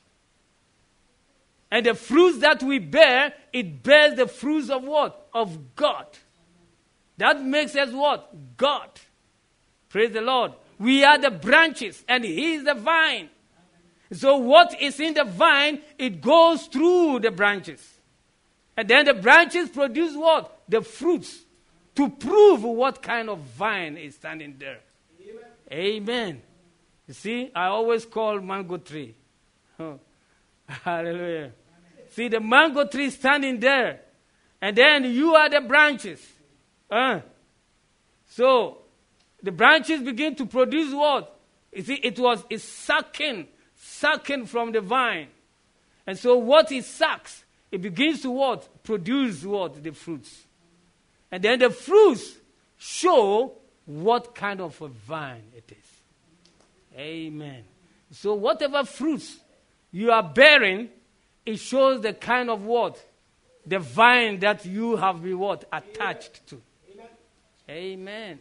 And the fruits that we bear, it bears the fruits of what? Of God. That makes us what? God. Praise the Lord. We are the branches and he is the vine. So what is in the vine, it goes through the branches. And then the branches produce what? The fruits. To prove what kind of vine is standing there. Amen. Amen. You see, I always call mango tree. Oh. Hallelujah. Amen. See, the mango tree standing there. And then you are the branches. Uh. So, the branches begin to produce what? You see, it was it's sucking, sucking from the vine. And so what it sucks, it begins to what? Produce what? The fruits. And then the fruits show what kind of a vine it is. Amen. So whatever fruits you are bearing, it shows the kind of what? The vine that you have been what? Attached to. Amen. Amen.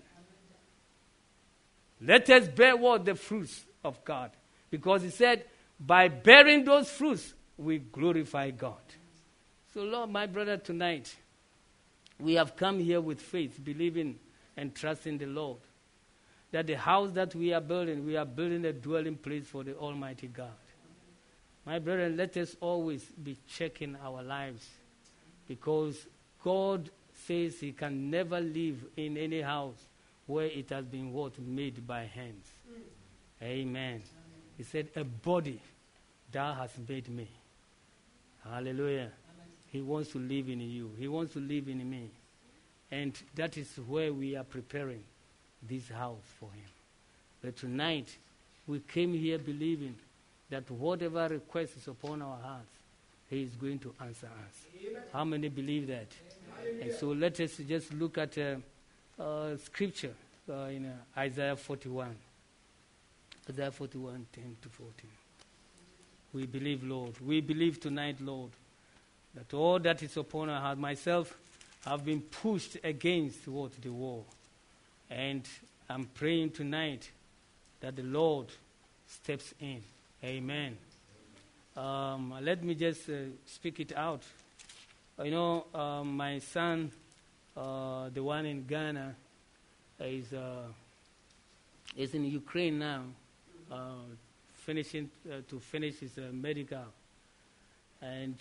Let us bear what? The fruits of God. Because he said, by bearing those fruits, we glorify God. So Lord, my brother, tonight, we have come here with faith, believing and trusting the Lord. That the house that we are building, we are building a dwelling place for the Almighty God. My brother, let us always be checking our lives. Because God says he can never live in any house where it has been what? Made by hands. Mm. Amen. Amen. He said, a body thou hast made me. Hallelujah. Amen. He wants to live in you. He wants to live in me. And that is where we are preparing this house for him. But tonight, we came here believing that whatever request is upon our hearts, he is going to answer us. Amen. How many believe that? Amen. And so let us just look at uh, uh, scripture uh, in uh, Isaiah forty-one. Isaiah forty-one, ten to fourteen. We believe, Lord. We believe tonight, Lord, that all that is upon our heart, myself, I've been pushed against what? The wall. And I'm praying tonight that the Lord steps in. Amen. Um, let me just uh, speak it out. You know, um, my son, uh, the one in Ghana, is uh, is in Ukraine now, uh, finishing uh, to finish his uh, medical, and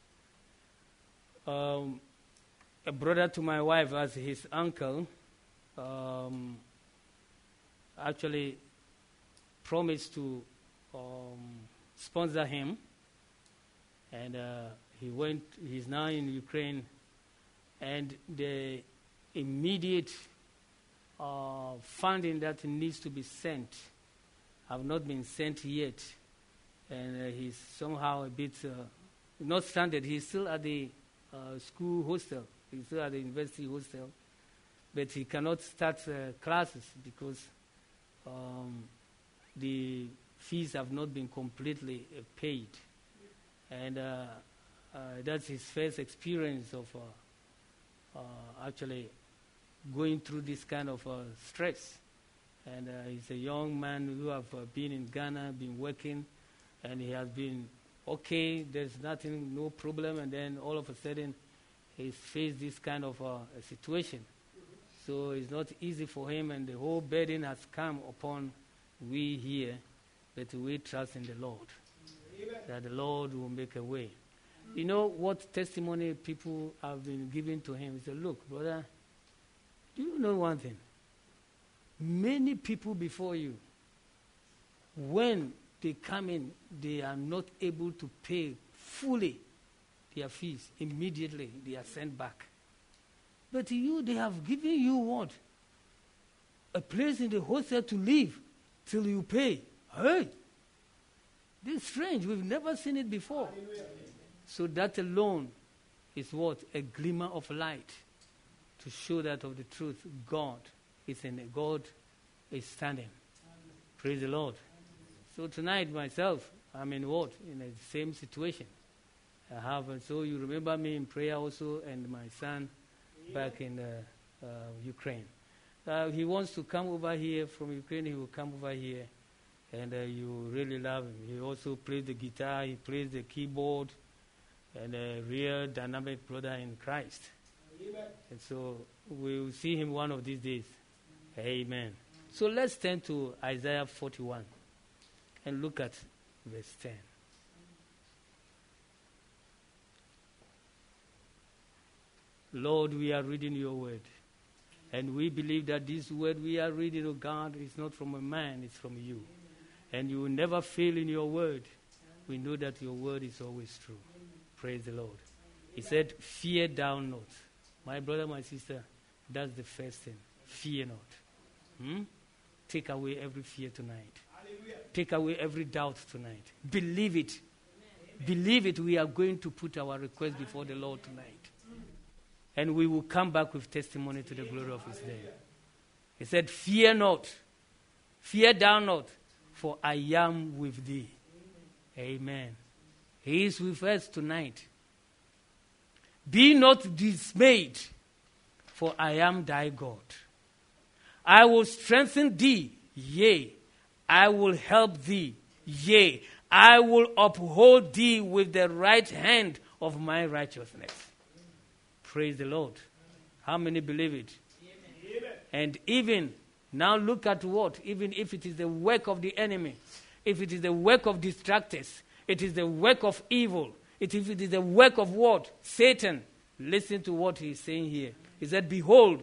um, a brother to my wife, as his uncle, um, actually promised to um, sponsor him, and uh, he went. He's now in Ukraine, and the immediate uh, funding that needs to be sent have not been sent yet, and uh, he's somehow a bit uh, not stranded. He's still at the uh, school hostel. He's still at the university hostel, but he cannot start uh, classes because um, the fees have not been completely uh, paid. And uh, uh, that's his first experience of uh, uh, actually going through this kind of uh, stress. And uh, he's a young man who have uh, been in Ghana, been working, and he has been okay, there's nothing, no problem, and then all of a sudden he's faced this kind of uh, a situation. So it's not easy for him, and the whole burden has come upon we here, but we trust in the Lord, Amen. That the Lord will make a way. You know what testimony people have been giving to him? He said, look, brother, do you know one thing? Many people before you, when they come in, they are not able to pay fully their fees. Immediately, they are sent back. But you, they have given you what? A place in the hostel to live till you pay. Hey! This is strange. We've never seen it before. So that alone is what? A glimmer of light to show that of the truth. God is in it. God is standing. Praise the Lord. So tonight myself, I'm in what? In the same situation. I have, and so you remember me in prayer also, and my son back in uh, uh, Ukraine. Uh, he wants to come over here from Ukraine. He will come over here, and uh, you really love him. He also plays the guitar. He plays the keyboard, and a real dynamic brother in Christ. Amen. And so we will see him one of these days. Amen. So let's turn to Isaiah forty-one and look at verse ten. Lord, we are reading your word. And we believe that this word we are reading, oh God, is not from a man, it's from you. And you will never fail in your word. We know that your word is always true. Praise the Lord. He said, fear thou not. My brother, my sister, that's the first thing. Fear not. Hmm? Take away every fear tonight. Take away every doubt tonight. Believe it. Believe it. We are going to put our request before the Lord tonight. And we will come back with testimony to the glory of his name. He said, fear not. Fear thou not, for I am with thee. Amen. He is with us tonight. Be not dismayed, for I am thy God. I will strengthen thee, yea, I will help thee, yea, I will uphold thee with the right hand of my righteousness. Praise the Lord. How many believe it? Amen. And even, now look at what? Even if it is the work of the enemy, if it is the work of distractors, it is the work of evil, it, if it is the work of what? Satan. Listen to what he is saying here. He said, behold,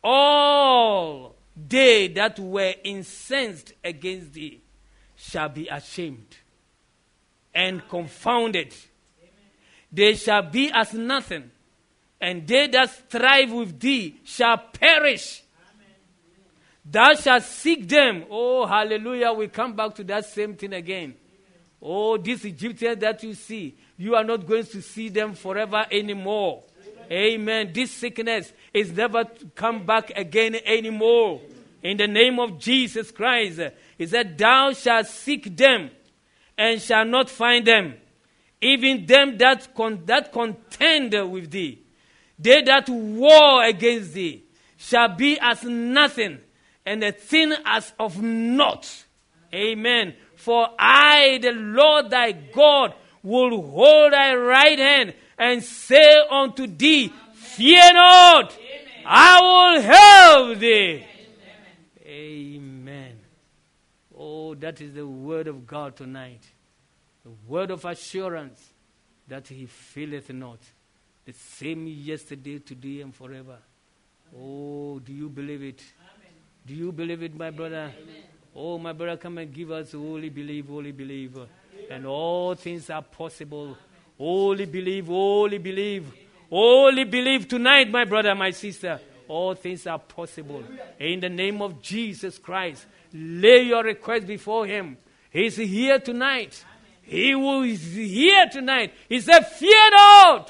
all they that were incensed against thee shall be ashamed and confounded. Amen. They shall be as nothing. And they that strive with thee shall perish. Amen. Thou shalt seek them. Oh, hallelujah. We come back to that same thing again. Amen. Oh, these Egyptians that you see, you are not going to see them forever anymore. Amen. Amen. This sickness is never to come back again anymore. In the name of Jesus Christ. He said, thou shalt seek them and shall not find them. Even them that, con- that contend with thee. They that war against thee shall be as nothing, and a thing as of naught. Amen. For I, the Lord thy God, will hold thy right hand and say unto thee, fear not, Amen. I will help thee. Amen. Amen. Oh, that is the word of God tonight. The word of assurance that he faileth not. The same yesterday, today, and forever. Oh, do you believe it? Amen. Do you believe it, my brother? Amen. Oh, my brother, come and give us holy believe, holy believe. Amen. And all things are possible. Amen. Holy believe, holy believe. Amen. Holy believe tonight, my brother, my sister. Amen. All things are possible. In the name of Jesus Christ, lay your request before him. He's here tonight. Amen. He will is here tonight. He said, fear not.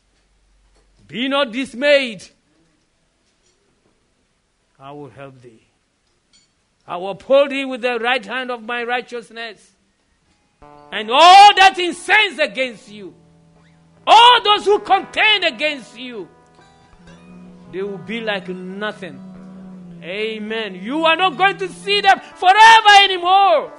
Be not dismayed. I will help thee. I will uphold thee with the right hand of my righteousness. And all that incense against you, all those who contend against you, they will be like nothing. Amen. You are not going to see them forever anymore.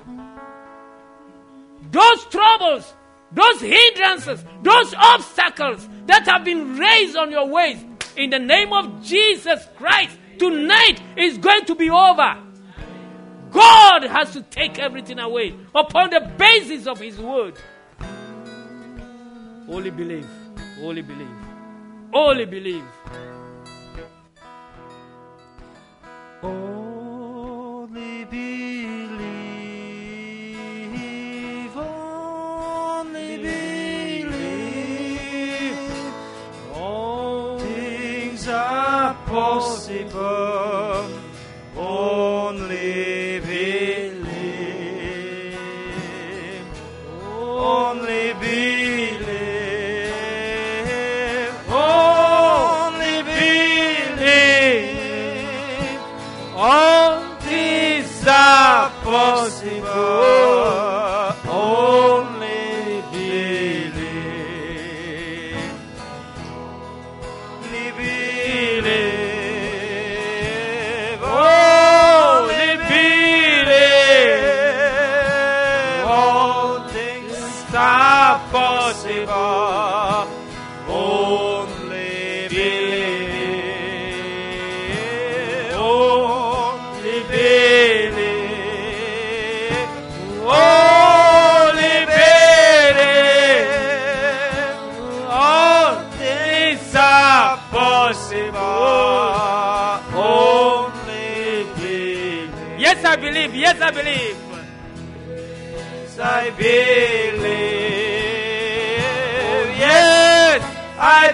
Those troubles, those hindrances, those obstacles that have been raised on your ways, in the name of Jesus Christ, tonight is going to be over. God has to take everything away upon the basis of his word. Only believe. Only believe. Only believe. Only believe, only believe, all things are possible. Only believe, only believe, only believe, all things are possible. Only believe, only believe, only believe, all things are possible. Only believe, only believe, only believe, all things are possible. Only believe. Yes, I believe. Yes, I believe. Yes, I believe. Yes, I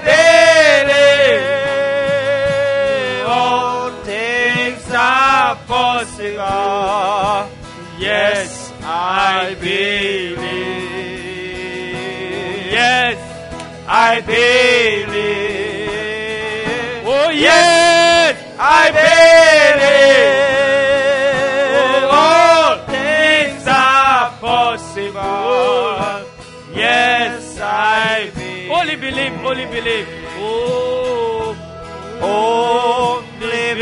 believe. All things are possible. Yes, I believe. Yes, I believe. Oh, yes. I believe. All things are possible. Yes, I believe. Only believe. Only believe. Oh. Only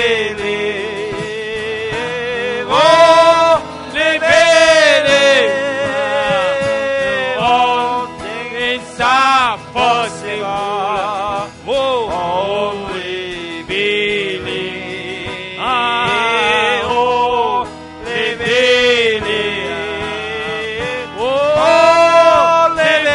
believe. Only believe. All things are possible. Oh. Only believe. Ah. Only believe. Oh. Only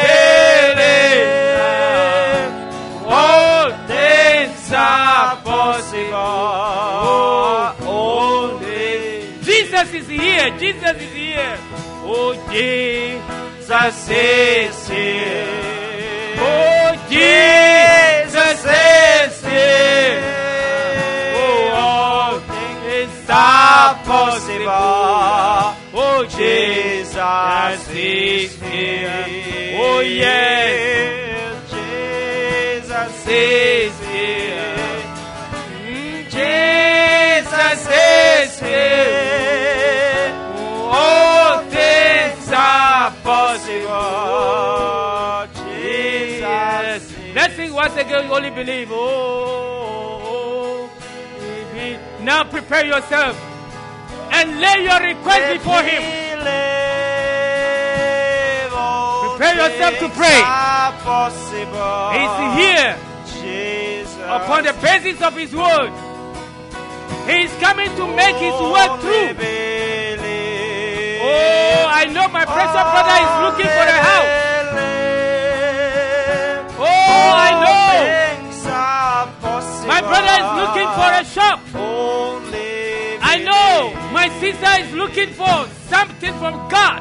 believe. All things are possible. Only Jesus is here. Jesus is here. Oh, Jesus. Jesus is here. Oh, Jesus is here. Oh, all things are possible. Oh, Jesus is here. Oh, yes. Jesus is here. Jesus is here. All things are possible. Jesus is Let's sing once again. You only believe. Oh, oh, believe. Now prepare yourself and lay your request before Him. Prepare yourself to pray. He's here upon the basis of His word. He is coming to make His word true. Oh, I know my precious brother is looking for a house. Oh, I know my brother is looking for a shop. I know my sister is looking for something from God.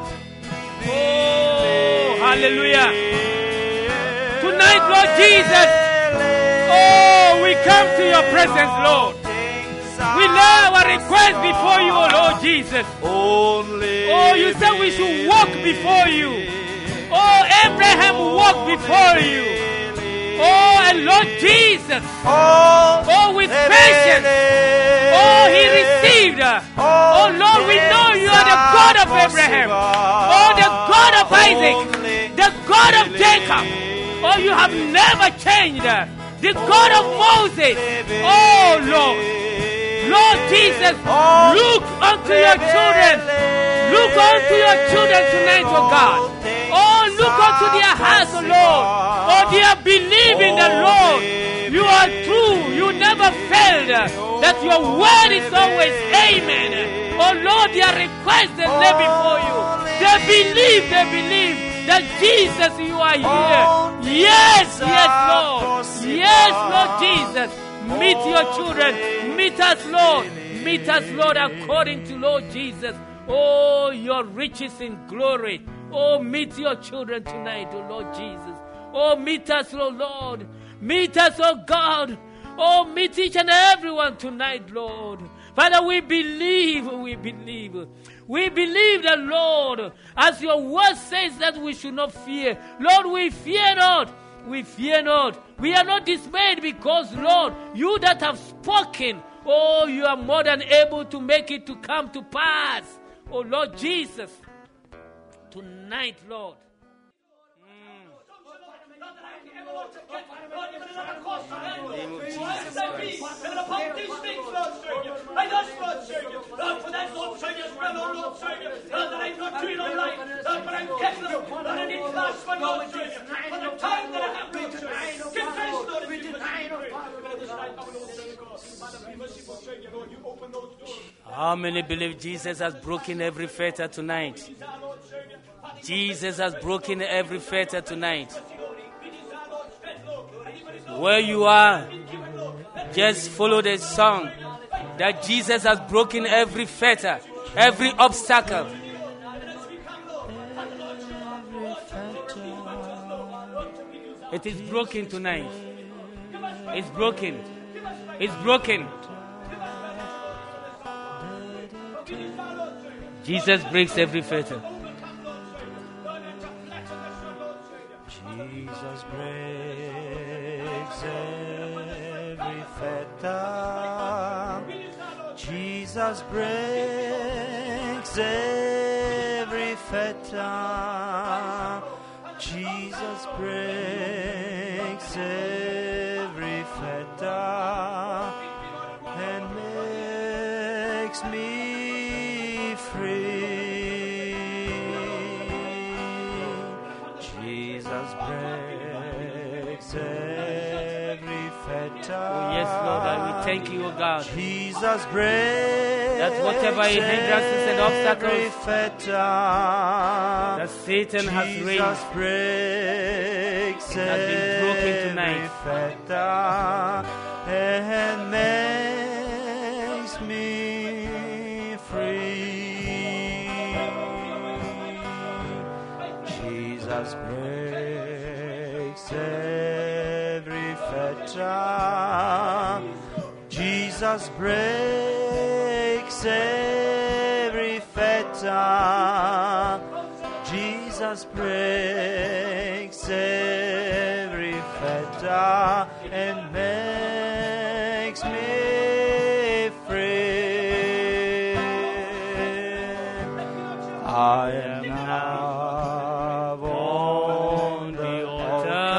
Oh, hallelujah. Tonight, Lord Jesus, oh, we come to your presence, Lord. We lay our request before you, oh Lord Jesus. Oh, you said we should walk before you. Oh, Abraham walked before you. Oh, and Lord Jesus, oh, with patience, oh, he received. Oh, Lord, we know you are the God of Abraham. Oh, the God of Isaac, the God of Jacob. Oh, you have never changed. The God of Moses. Oh, Lord. Lord Jesus, look unto your children. Look unto your children tonight, oh God. Oh, look unto their hearts, oh Lord. Oh, they are believing the Lord. You are true. You never failed. That your word is always amen. Oh Lord, their requests they lay before you. They believe, they believe. that Jesus, you are here. Oh, Yes, things yes, are Lord. possible. Yes, Lord Jesus. Meet your children. Meet us, Lord. Meet us, Lord, according to Lord Jesus. Oh, your riches in glory. Oh, meet your children tonight, oh Lord Jesus. Oh, meet us, oh Lord. Meet us, oh God. Oh, meet each and everyone tonight, Lord. Father, we believe, we believe. We believe that, Lord, as your word says that we should not fear. Lord, we fear not. We fear not. We are not dismayed because, Lord, you that have spoken, oh, you are more than able to make it to come to pass. Oh, Lord Jesus, tonight, Lord. Name of Jesus Christ. How many believe Jesus has broken every fetter tonight? Jesus has broken every fetter tonight. Where you are, just follow the song that Jesus has broken every fetter, every obstacle. It is broken tonight. It's broken. It's broken. Jesus breaks every fetter. Jesus breaks every fetter. Jesus breaks every fetter. Jesus breaks every fetter and makes me free. Jesus breaks every fetter. Oh, yes, Lord, I will thank you, O God. Jesus breaks that whatever hindrances and obstacles that Satan has raised breaks has been broken tonight. Fetter and makes me free. Jesus breaks every fetter. Jesus breaks every fetter. Jesus breaks every fetter and makes me free. I am now on the altar.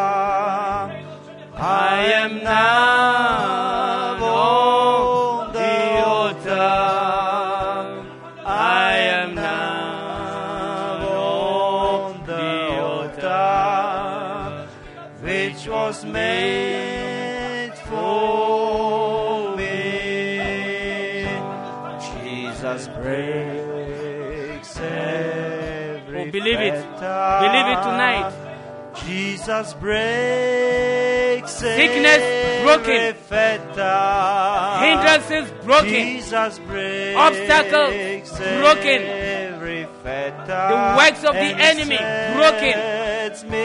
I am now on the altar. I am now on the altar, which was made for me. Jesus breaks every Oh, believe it. fetter. Believe it tonight. Jesus breaks Sickness broken. every fetter. Hindrances broken. Jesus breaks Obstacles broken. every fetter. The works of the and enemy broken. sets me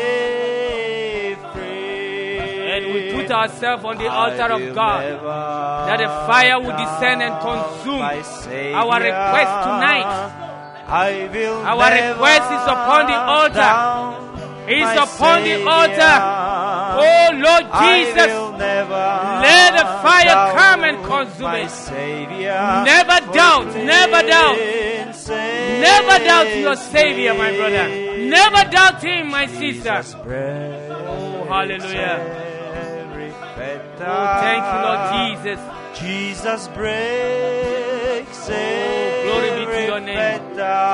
free. And we put ourselves on the altar I of will God, never that the fire will descend and doubt consume my Savior. our request tonight. I will Our never request is upon the altar. doubt It's my upon the Savior. altar. Oh Lord I Jesus, will never let the fire doubt come and consume my it. Savior. Never For doubt, it never doubt. Never doubt your saves Savior, my me. brother. Never doubt Him, my sister. Jesus breaks Oh, hallelujah. every fetter. Oh, thank you, Lord Jesus. Jesus breaks glory be to every your name. fetter.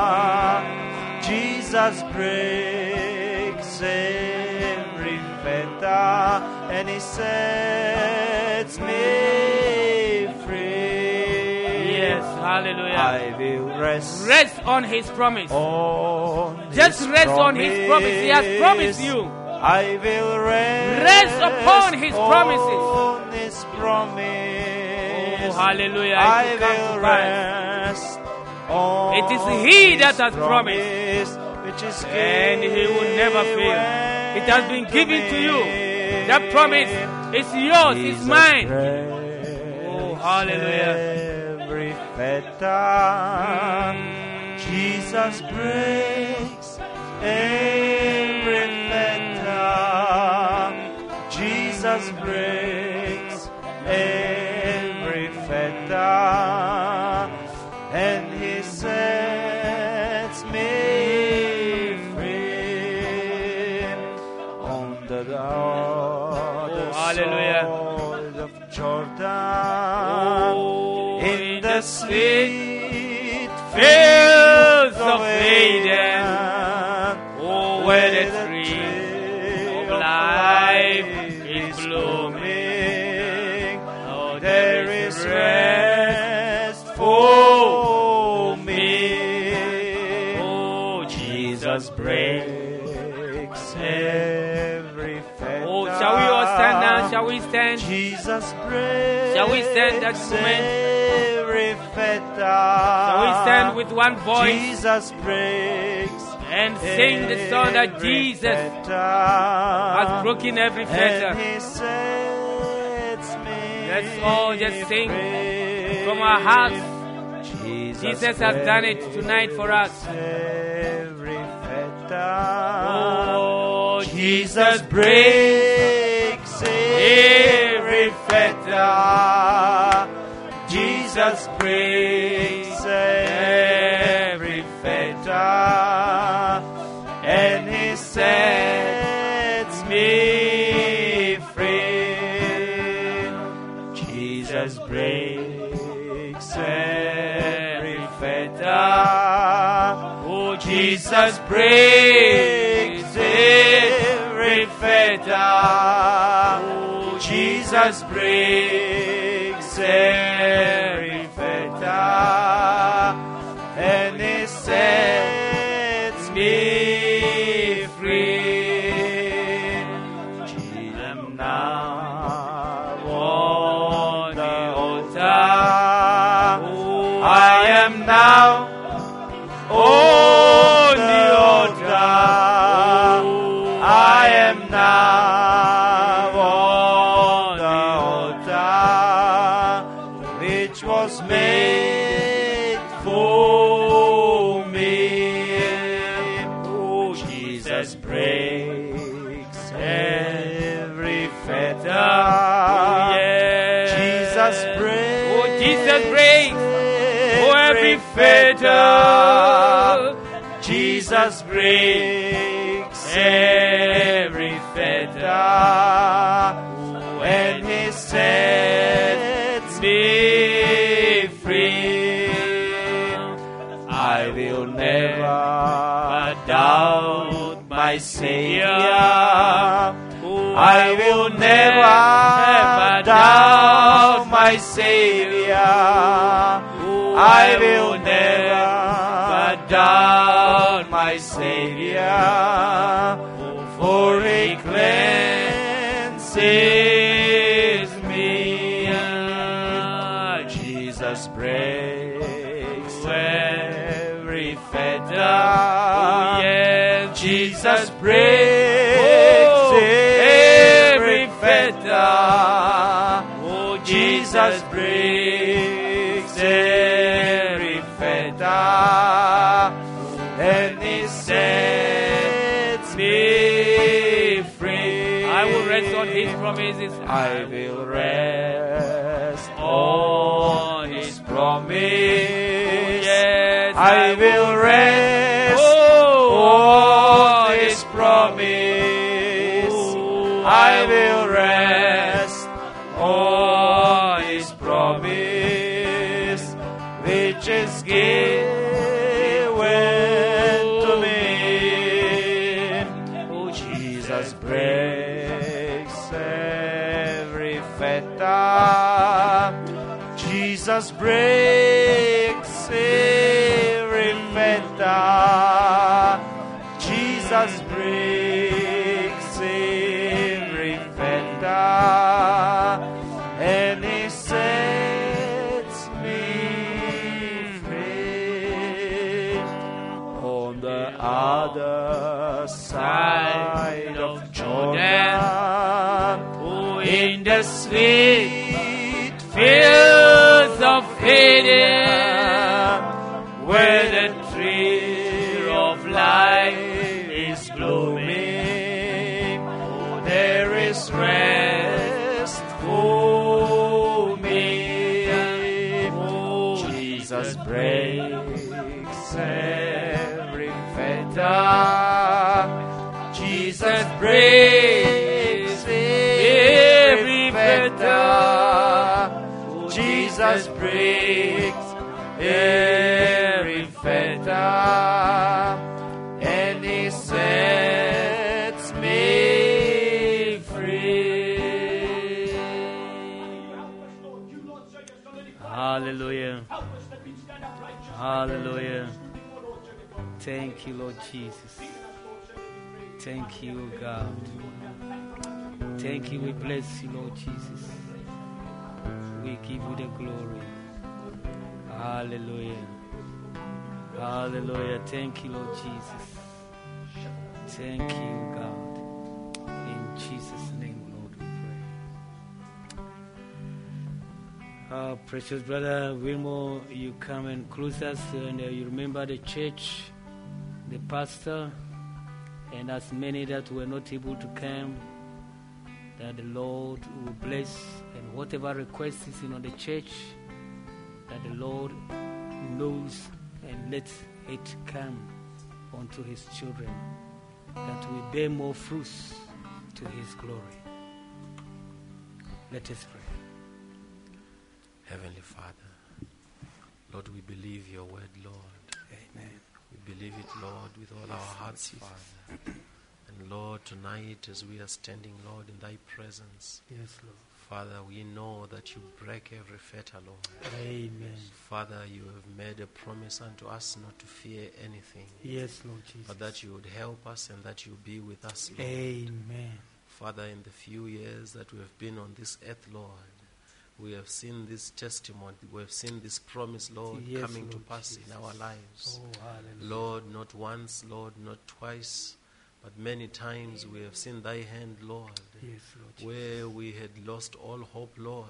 Jesus breaks every fetter and He sets me free. Yes, hallelujah. I will rest. Rest on His promise. On Just His rest on His promise. He has promised you. I will rest. Rest upon His promises. On His promise. Oh, hallelujah. I It will come will to pass. rest. On It is He that His has promised. promise, which is And He will never fail. It has been given to you. That promise is yours, it's Jesus mine. breaks Oh, hallelujah. every fetter. Jesus breaks every fetter. Jesus breaks every fetter. And He sets me free on the other hallelujah. side of Jordan. Oh, In the sweet fields fields of Eden. Oh, where the the tree of life is blooming. Oh, there is rest for me. Oh, Jesus breaks every fetter. Oh, shall we all stand now? Shall we stand? Jesus breaks Shall we stand that moment? every fetter. Shall we stand with one voice Jesus breaks and sing the song that Jesus has has broken every and fetter? He sets me Let's all just sing free. from our hearts. Jesus, Jesus has done it tonight for us. Every fetter. Oh, Jesus breaks every fetter. Jesus breaks every fetter. And He sets me free. Jesus breaks every fetter. Oh, Jesus breaks every fetter. Oh, Jesus breaks every fetter. And He sets me free. I'm now on the altar. I am now on the altar. I am now on the altar, which was made for me. Oh, Jesus breaks every fetter. Oh, yes. Jesus breaks. Oh, Jesus breaks. Oh, every fetter. Jesus breaks every fetter. When He sets me free, I will never doubt my Savior. I will never doubt my Savior. I will never doubt my Savior, for He cleanses me. Jesus breaks every fetter. Oh, yes. Jesus breaks Oh, every fetter. Oh, Jesus breaks every fetter. And He sets me free. I will rest on His promises. I will rest on His promise. Yes, I will rest Oh, on His promise. Oh, I will rest on His promise, which is given to me. Oh, Jesus breaks every fetter. Jesus breaks every fetter. Jesus breaks every fetter, and He sets me free. On the other side of Jordan, oh, in the sweet fields of Eden, where the tree of life is blooming, oh, there is rest for me. Oh, Jesus breaks every fetter. Jesus breaks every fetter. Jesus breaks every fetter, and He sets me free. Hallelujah. Hallelujah. Thank you, Lord Jesus. Thank you, God. Thank you. We bless you, Lord Jesus. We give you the glory. Hallelujah. Hallelujah. Thank you, Lord Jesus. Thank you, God. In Jesus' name, Lord, we pray. Uh, precious brother Wilmo, you come and close us, and uh, you remember the church, the pastor, and as many that were not able to come, that the Lord will bless, and whatever request is in on the church, that the Lord knows and let it come unto His children, that we bear more fruits to His glory. Let us pray. Heavenly Father, Lord, we believe your word, Lord. Amen. We believe it, Lord, with all our hearts, Father. And Lord, tonight as we are standing, Lord, in thy presence, Yes, Lord. Father, we know that you break every fetter, Lord. Amen. Father, you have made a promise unto us not to fear anything, Yes, Lord Jesus. but that you would help us and that you would be with us, Lord. Amen. Father, in the few years that we have been on this earth, Lord, we have seen this testimony, we have seen this promise, Lord, Yes, coming Lord to pass Jesus. in our lives. Oh, hallelujah. Lord, not once, Lord, not twice, but many times we have seen thy hand, Lord, Yes, Lord Jesus. where we had lost all hope, Lord,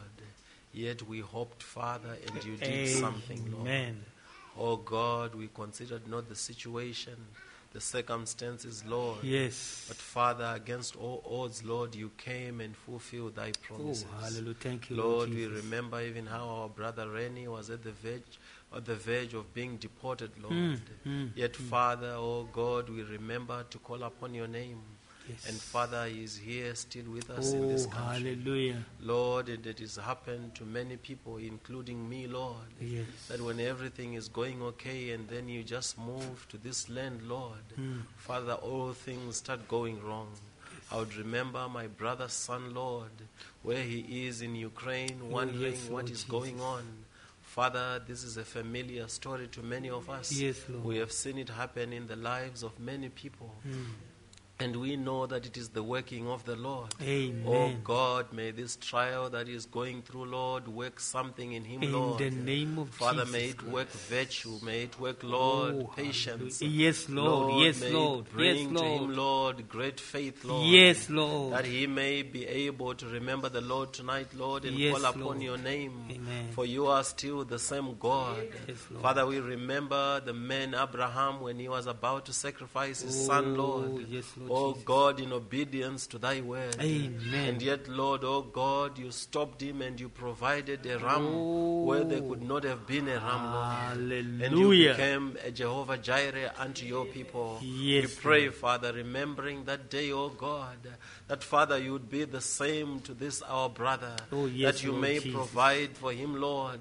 yet we hoped, Father, and you did something, Lord. Amen. Oh God, we considered not the situation, the circumstances, Lord, Yes. but Father, against all odds, Lord, you came and fulfilled thy Oh, promises. hallelujah. Thank you, Lord, Lord we Jesus. remember even how our brother Rennie was at the verge, at the verge of being deported, Lord. Mm, mm, Yet, mm. Father, oh God, we remember to call upon your name. Yes. And Father, he is here still with us in this Oh, country. hallelujah. Lord, and it has happened to many people, including me, Lord, Yes. that when everything is going okay and then you just move to this land, Lord, Mm. Father, all things start going wrong. I would remember my brother's son, Lord, where he is in Ukraine, wondering yes, what Lord is going Jesus. on. Father, this is a familiar story to many of us. Yes, Lord. We have seen it happen in the lives of many people. Mm. And we know that it is the working of the Lord. Amen. Oh God, may this trial that he is going through, Lord, work something in him, In Lord. the name of Father, Jesus may it Christ. work virtue, may it work, Lord, Oh, patience. hallelujah. Yes, Lord. Yes, may Lord. It bring Yes, to Lord. him, Lord, great faith, Lord. Yes, Lord. That he may be able to remember the Lord tonight, Lord, and Yes, call upon Lord. your name. Amen. For you are still the same God. Yes, Lord. Father, we remember the man Abraham when he was about to sacrifice his son, Lord. yes, Lord Oh Jesus. God, in obedience to thy word. Amen. And yet, Lord, oh God, you stopped him and you provided a ram Oh. where there could not have been a ram, Lord. Hallelujah. And you became a Jehovah Jireh unto your people. Yes, we pray, Lord. Father, remembering that day, oh God, that, Father, you would be the same to this our brother. Oh, yes, that you Lord may Jesus. provide for him, Lord.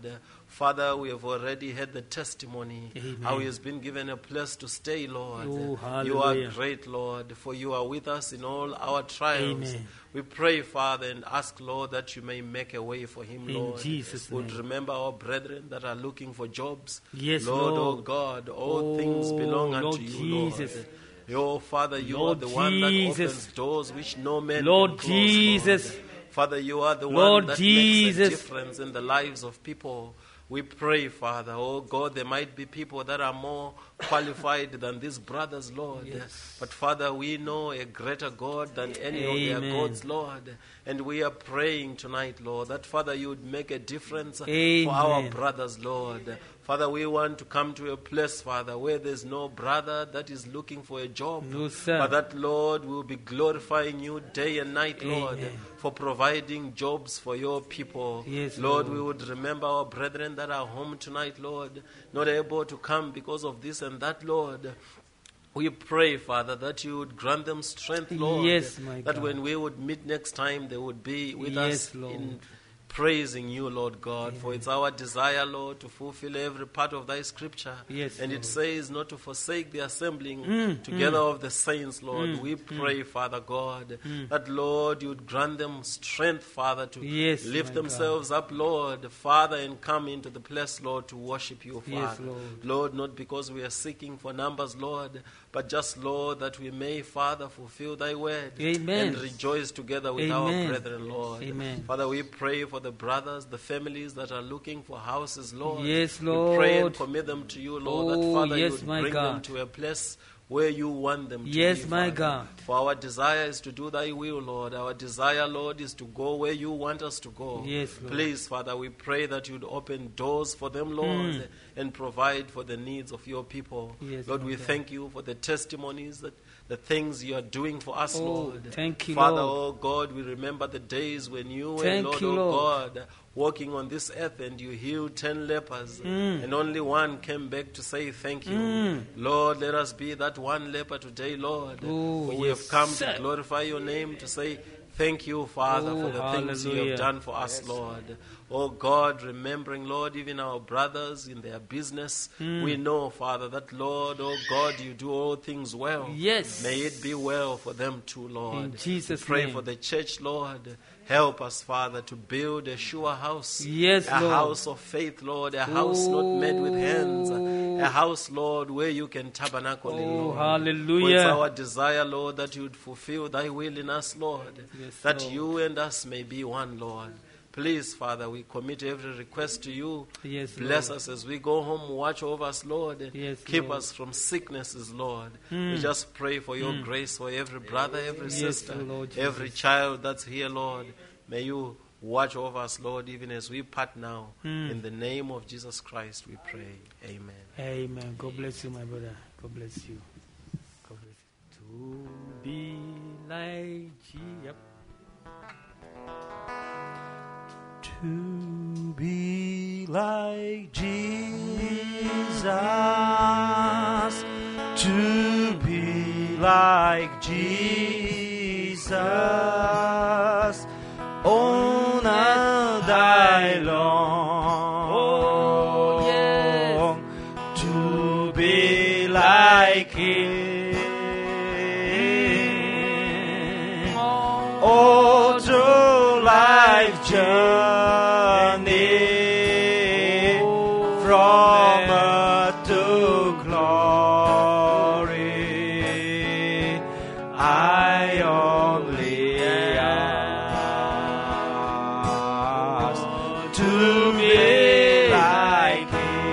Father, we have already had the testimony, Amen. how he has been given a place to stay, Lord. Oh, You are hallelujah. great, Lord, for you are with us in all our trials. Amen. We pray, Father, and ask, Lord, that you may make a way for him, In Lord. Jesus' Would name. remember our brethren that are looking for jobs. Yes, Lord, Lord. oh God, all Oh, things belong unto Lord you, Jesus. Lord. Your Father, you Lord are the one that Jesus. opens doors which no man Lord can close, Jesus. Lord. Father, you are the Lord one that Jesus. makes a difference in the lives of people. We pray, Father, oh God, there might be people that are more qualified than these brothers, Lord. Yes. But Father, we know a greater God than any Amen. of their gods, Lord. And we are praying tonight, Lord, that Father, you would make a difference Amen. for our brothers, Lord. Father, we want to come to a place, Father, where there's no brother that is looking for a job. No, sir. But that, Lord, we will be glorifying you day and night, Lord, Amen. for providing jobs for your people. Yes, Lord, Lord. we would remember our brethren that are home tonight, Lord, not able to come because of this and that, Lord. We pray, Father, that you would grant them strength, Lord. Yes, my that God. when we would meet next time, they would be with Yes, us Lord. in praising you, Lord God. For it's our desire, Lord, to fulfill every part of thy scripture. Yes, and Lord. it says not to forsake the assembling Mm, together of the saints, Lord. Mm, we pray, Father God, Mm. that, Lord, you would grant them strength, Father, to Yes, lift my themselves up, Lord, Father, and come into the place, Lord, to worship you, Father. Yes, Lord. Lord, not because we are seeking for numbers, Lord, but just, Lord, that we may, Father, fulfill thy word Amen. and rejoice together with our Amen. brethren, Lord. Amen. Father, we pray for the brothers, the families that are looking for houses, Lord. Yes, We pray and Lord. commit them to you, Lord, that, Oh, Father, yes, you would my bring them God. to a place where you want them to Yes, be, my Father. God. For our desire is to do thy will, Lord. Our desire, Lord, is to go where you want us to go. Yes, Lord. Please, Father, we pray that you'd open doors for them, Lord, Mm. and provide for the needs of your people. Yes, Lord, my we God. thank you for the testimonies, that the things you are doing for us, Oh, Lord. thank you, Father, Lord. oh God, we remember the days when you were, Thank Lord, you, oh Lord. God, walking on this earth and you healed ten lepers, Mm. and only one came back to say thank you. Mm. Lord, let us be that one leper today, Lord. Oh, for we yes, have come sir. to glorify your name, to say thank you, Father, Oh, for the things you hallelujah. have done for us, Lord. Oh God, remembering, Lord, even our brothers in their business, Mm. we know, Father, that, Lord, oh God, you do all things well. Yes. May it be well for them too, Lord. In Jesus' we pray name. for the church, Lord. Help us, Father, to build a sure house. Yes, a Lord. house of faith, Lord. A house not made with hands. Oh. A house, Lord, where you can tabernacle in, Oh, Lord. hallelujah. For it's our desire, Lord, that you would fulfill thy will in us, Lord. Yes, that Lord. you and us may be one, Lord. Please, Father, we commit every request to you. Yes, Bless Lord. us as we go home. Watch over us, Lord. Yes, Keep Lord. us from sicknesses, Lord. Mm. We just pray for your grace for every brother, every Yes, sister, Lord every Jesus. child that's here, Lord. May you watch over us, Lord, even as we part now. Mm. In the name of Jesus Christ, we pray. Amen. Amen. God bless you, my brother. God bless you. God bless you. To be like Jesus. Yep. To be like Jesus, to be like Jesus, all day long. Oh, yes. To be like Him. Oh, to life journey from earth to glory. I only ask to be like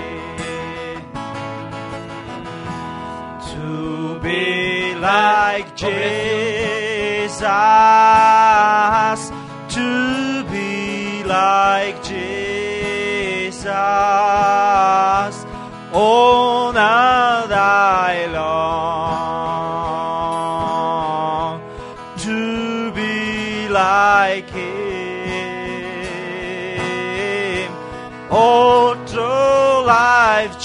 Him, to be like Jesus, to be like Jesus, all day long, to be like Him, all through life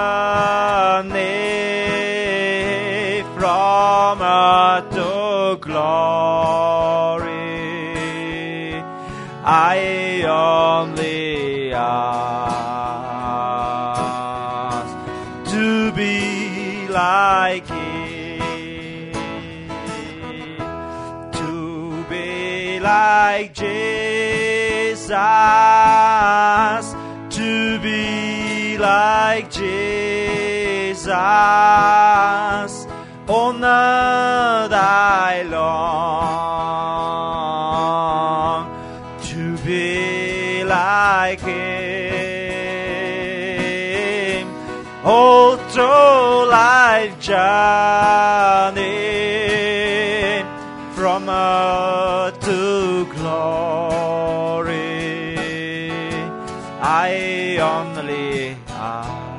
journey from earth to glory. I only ask long to be like Him. All through life journey from earth to glory, I only ask.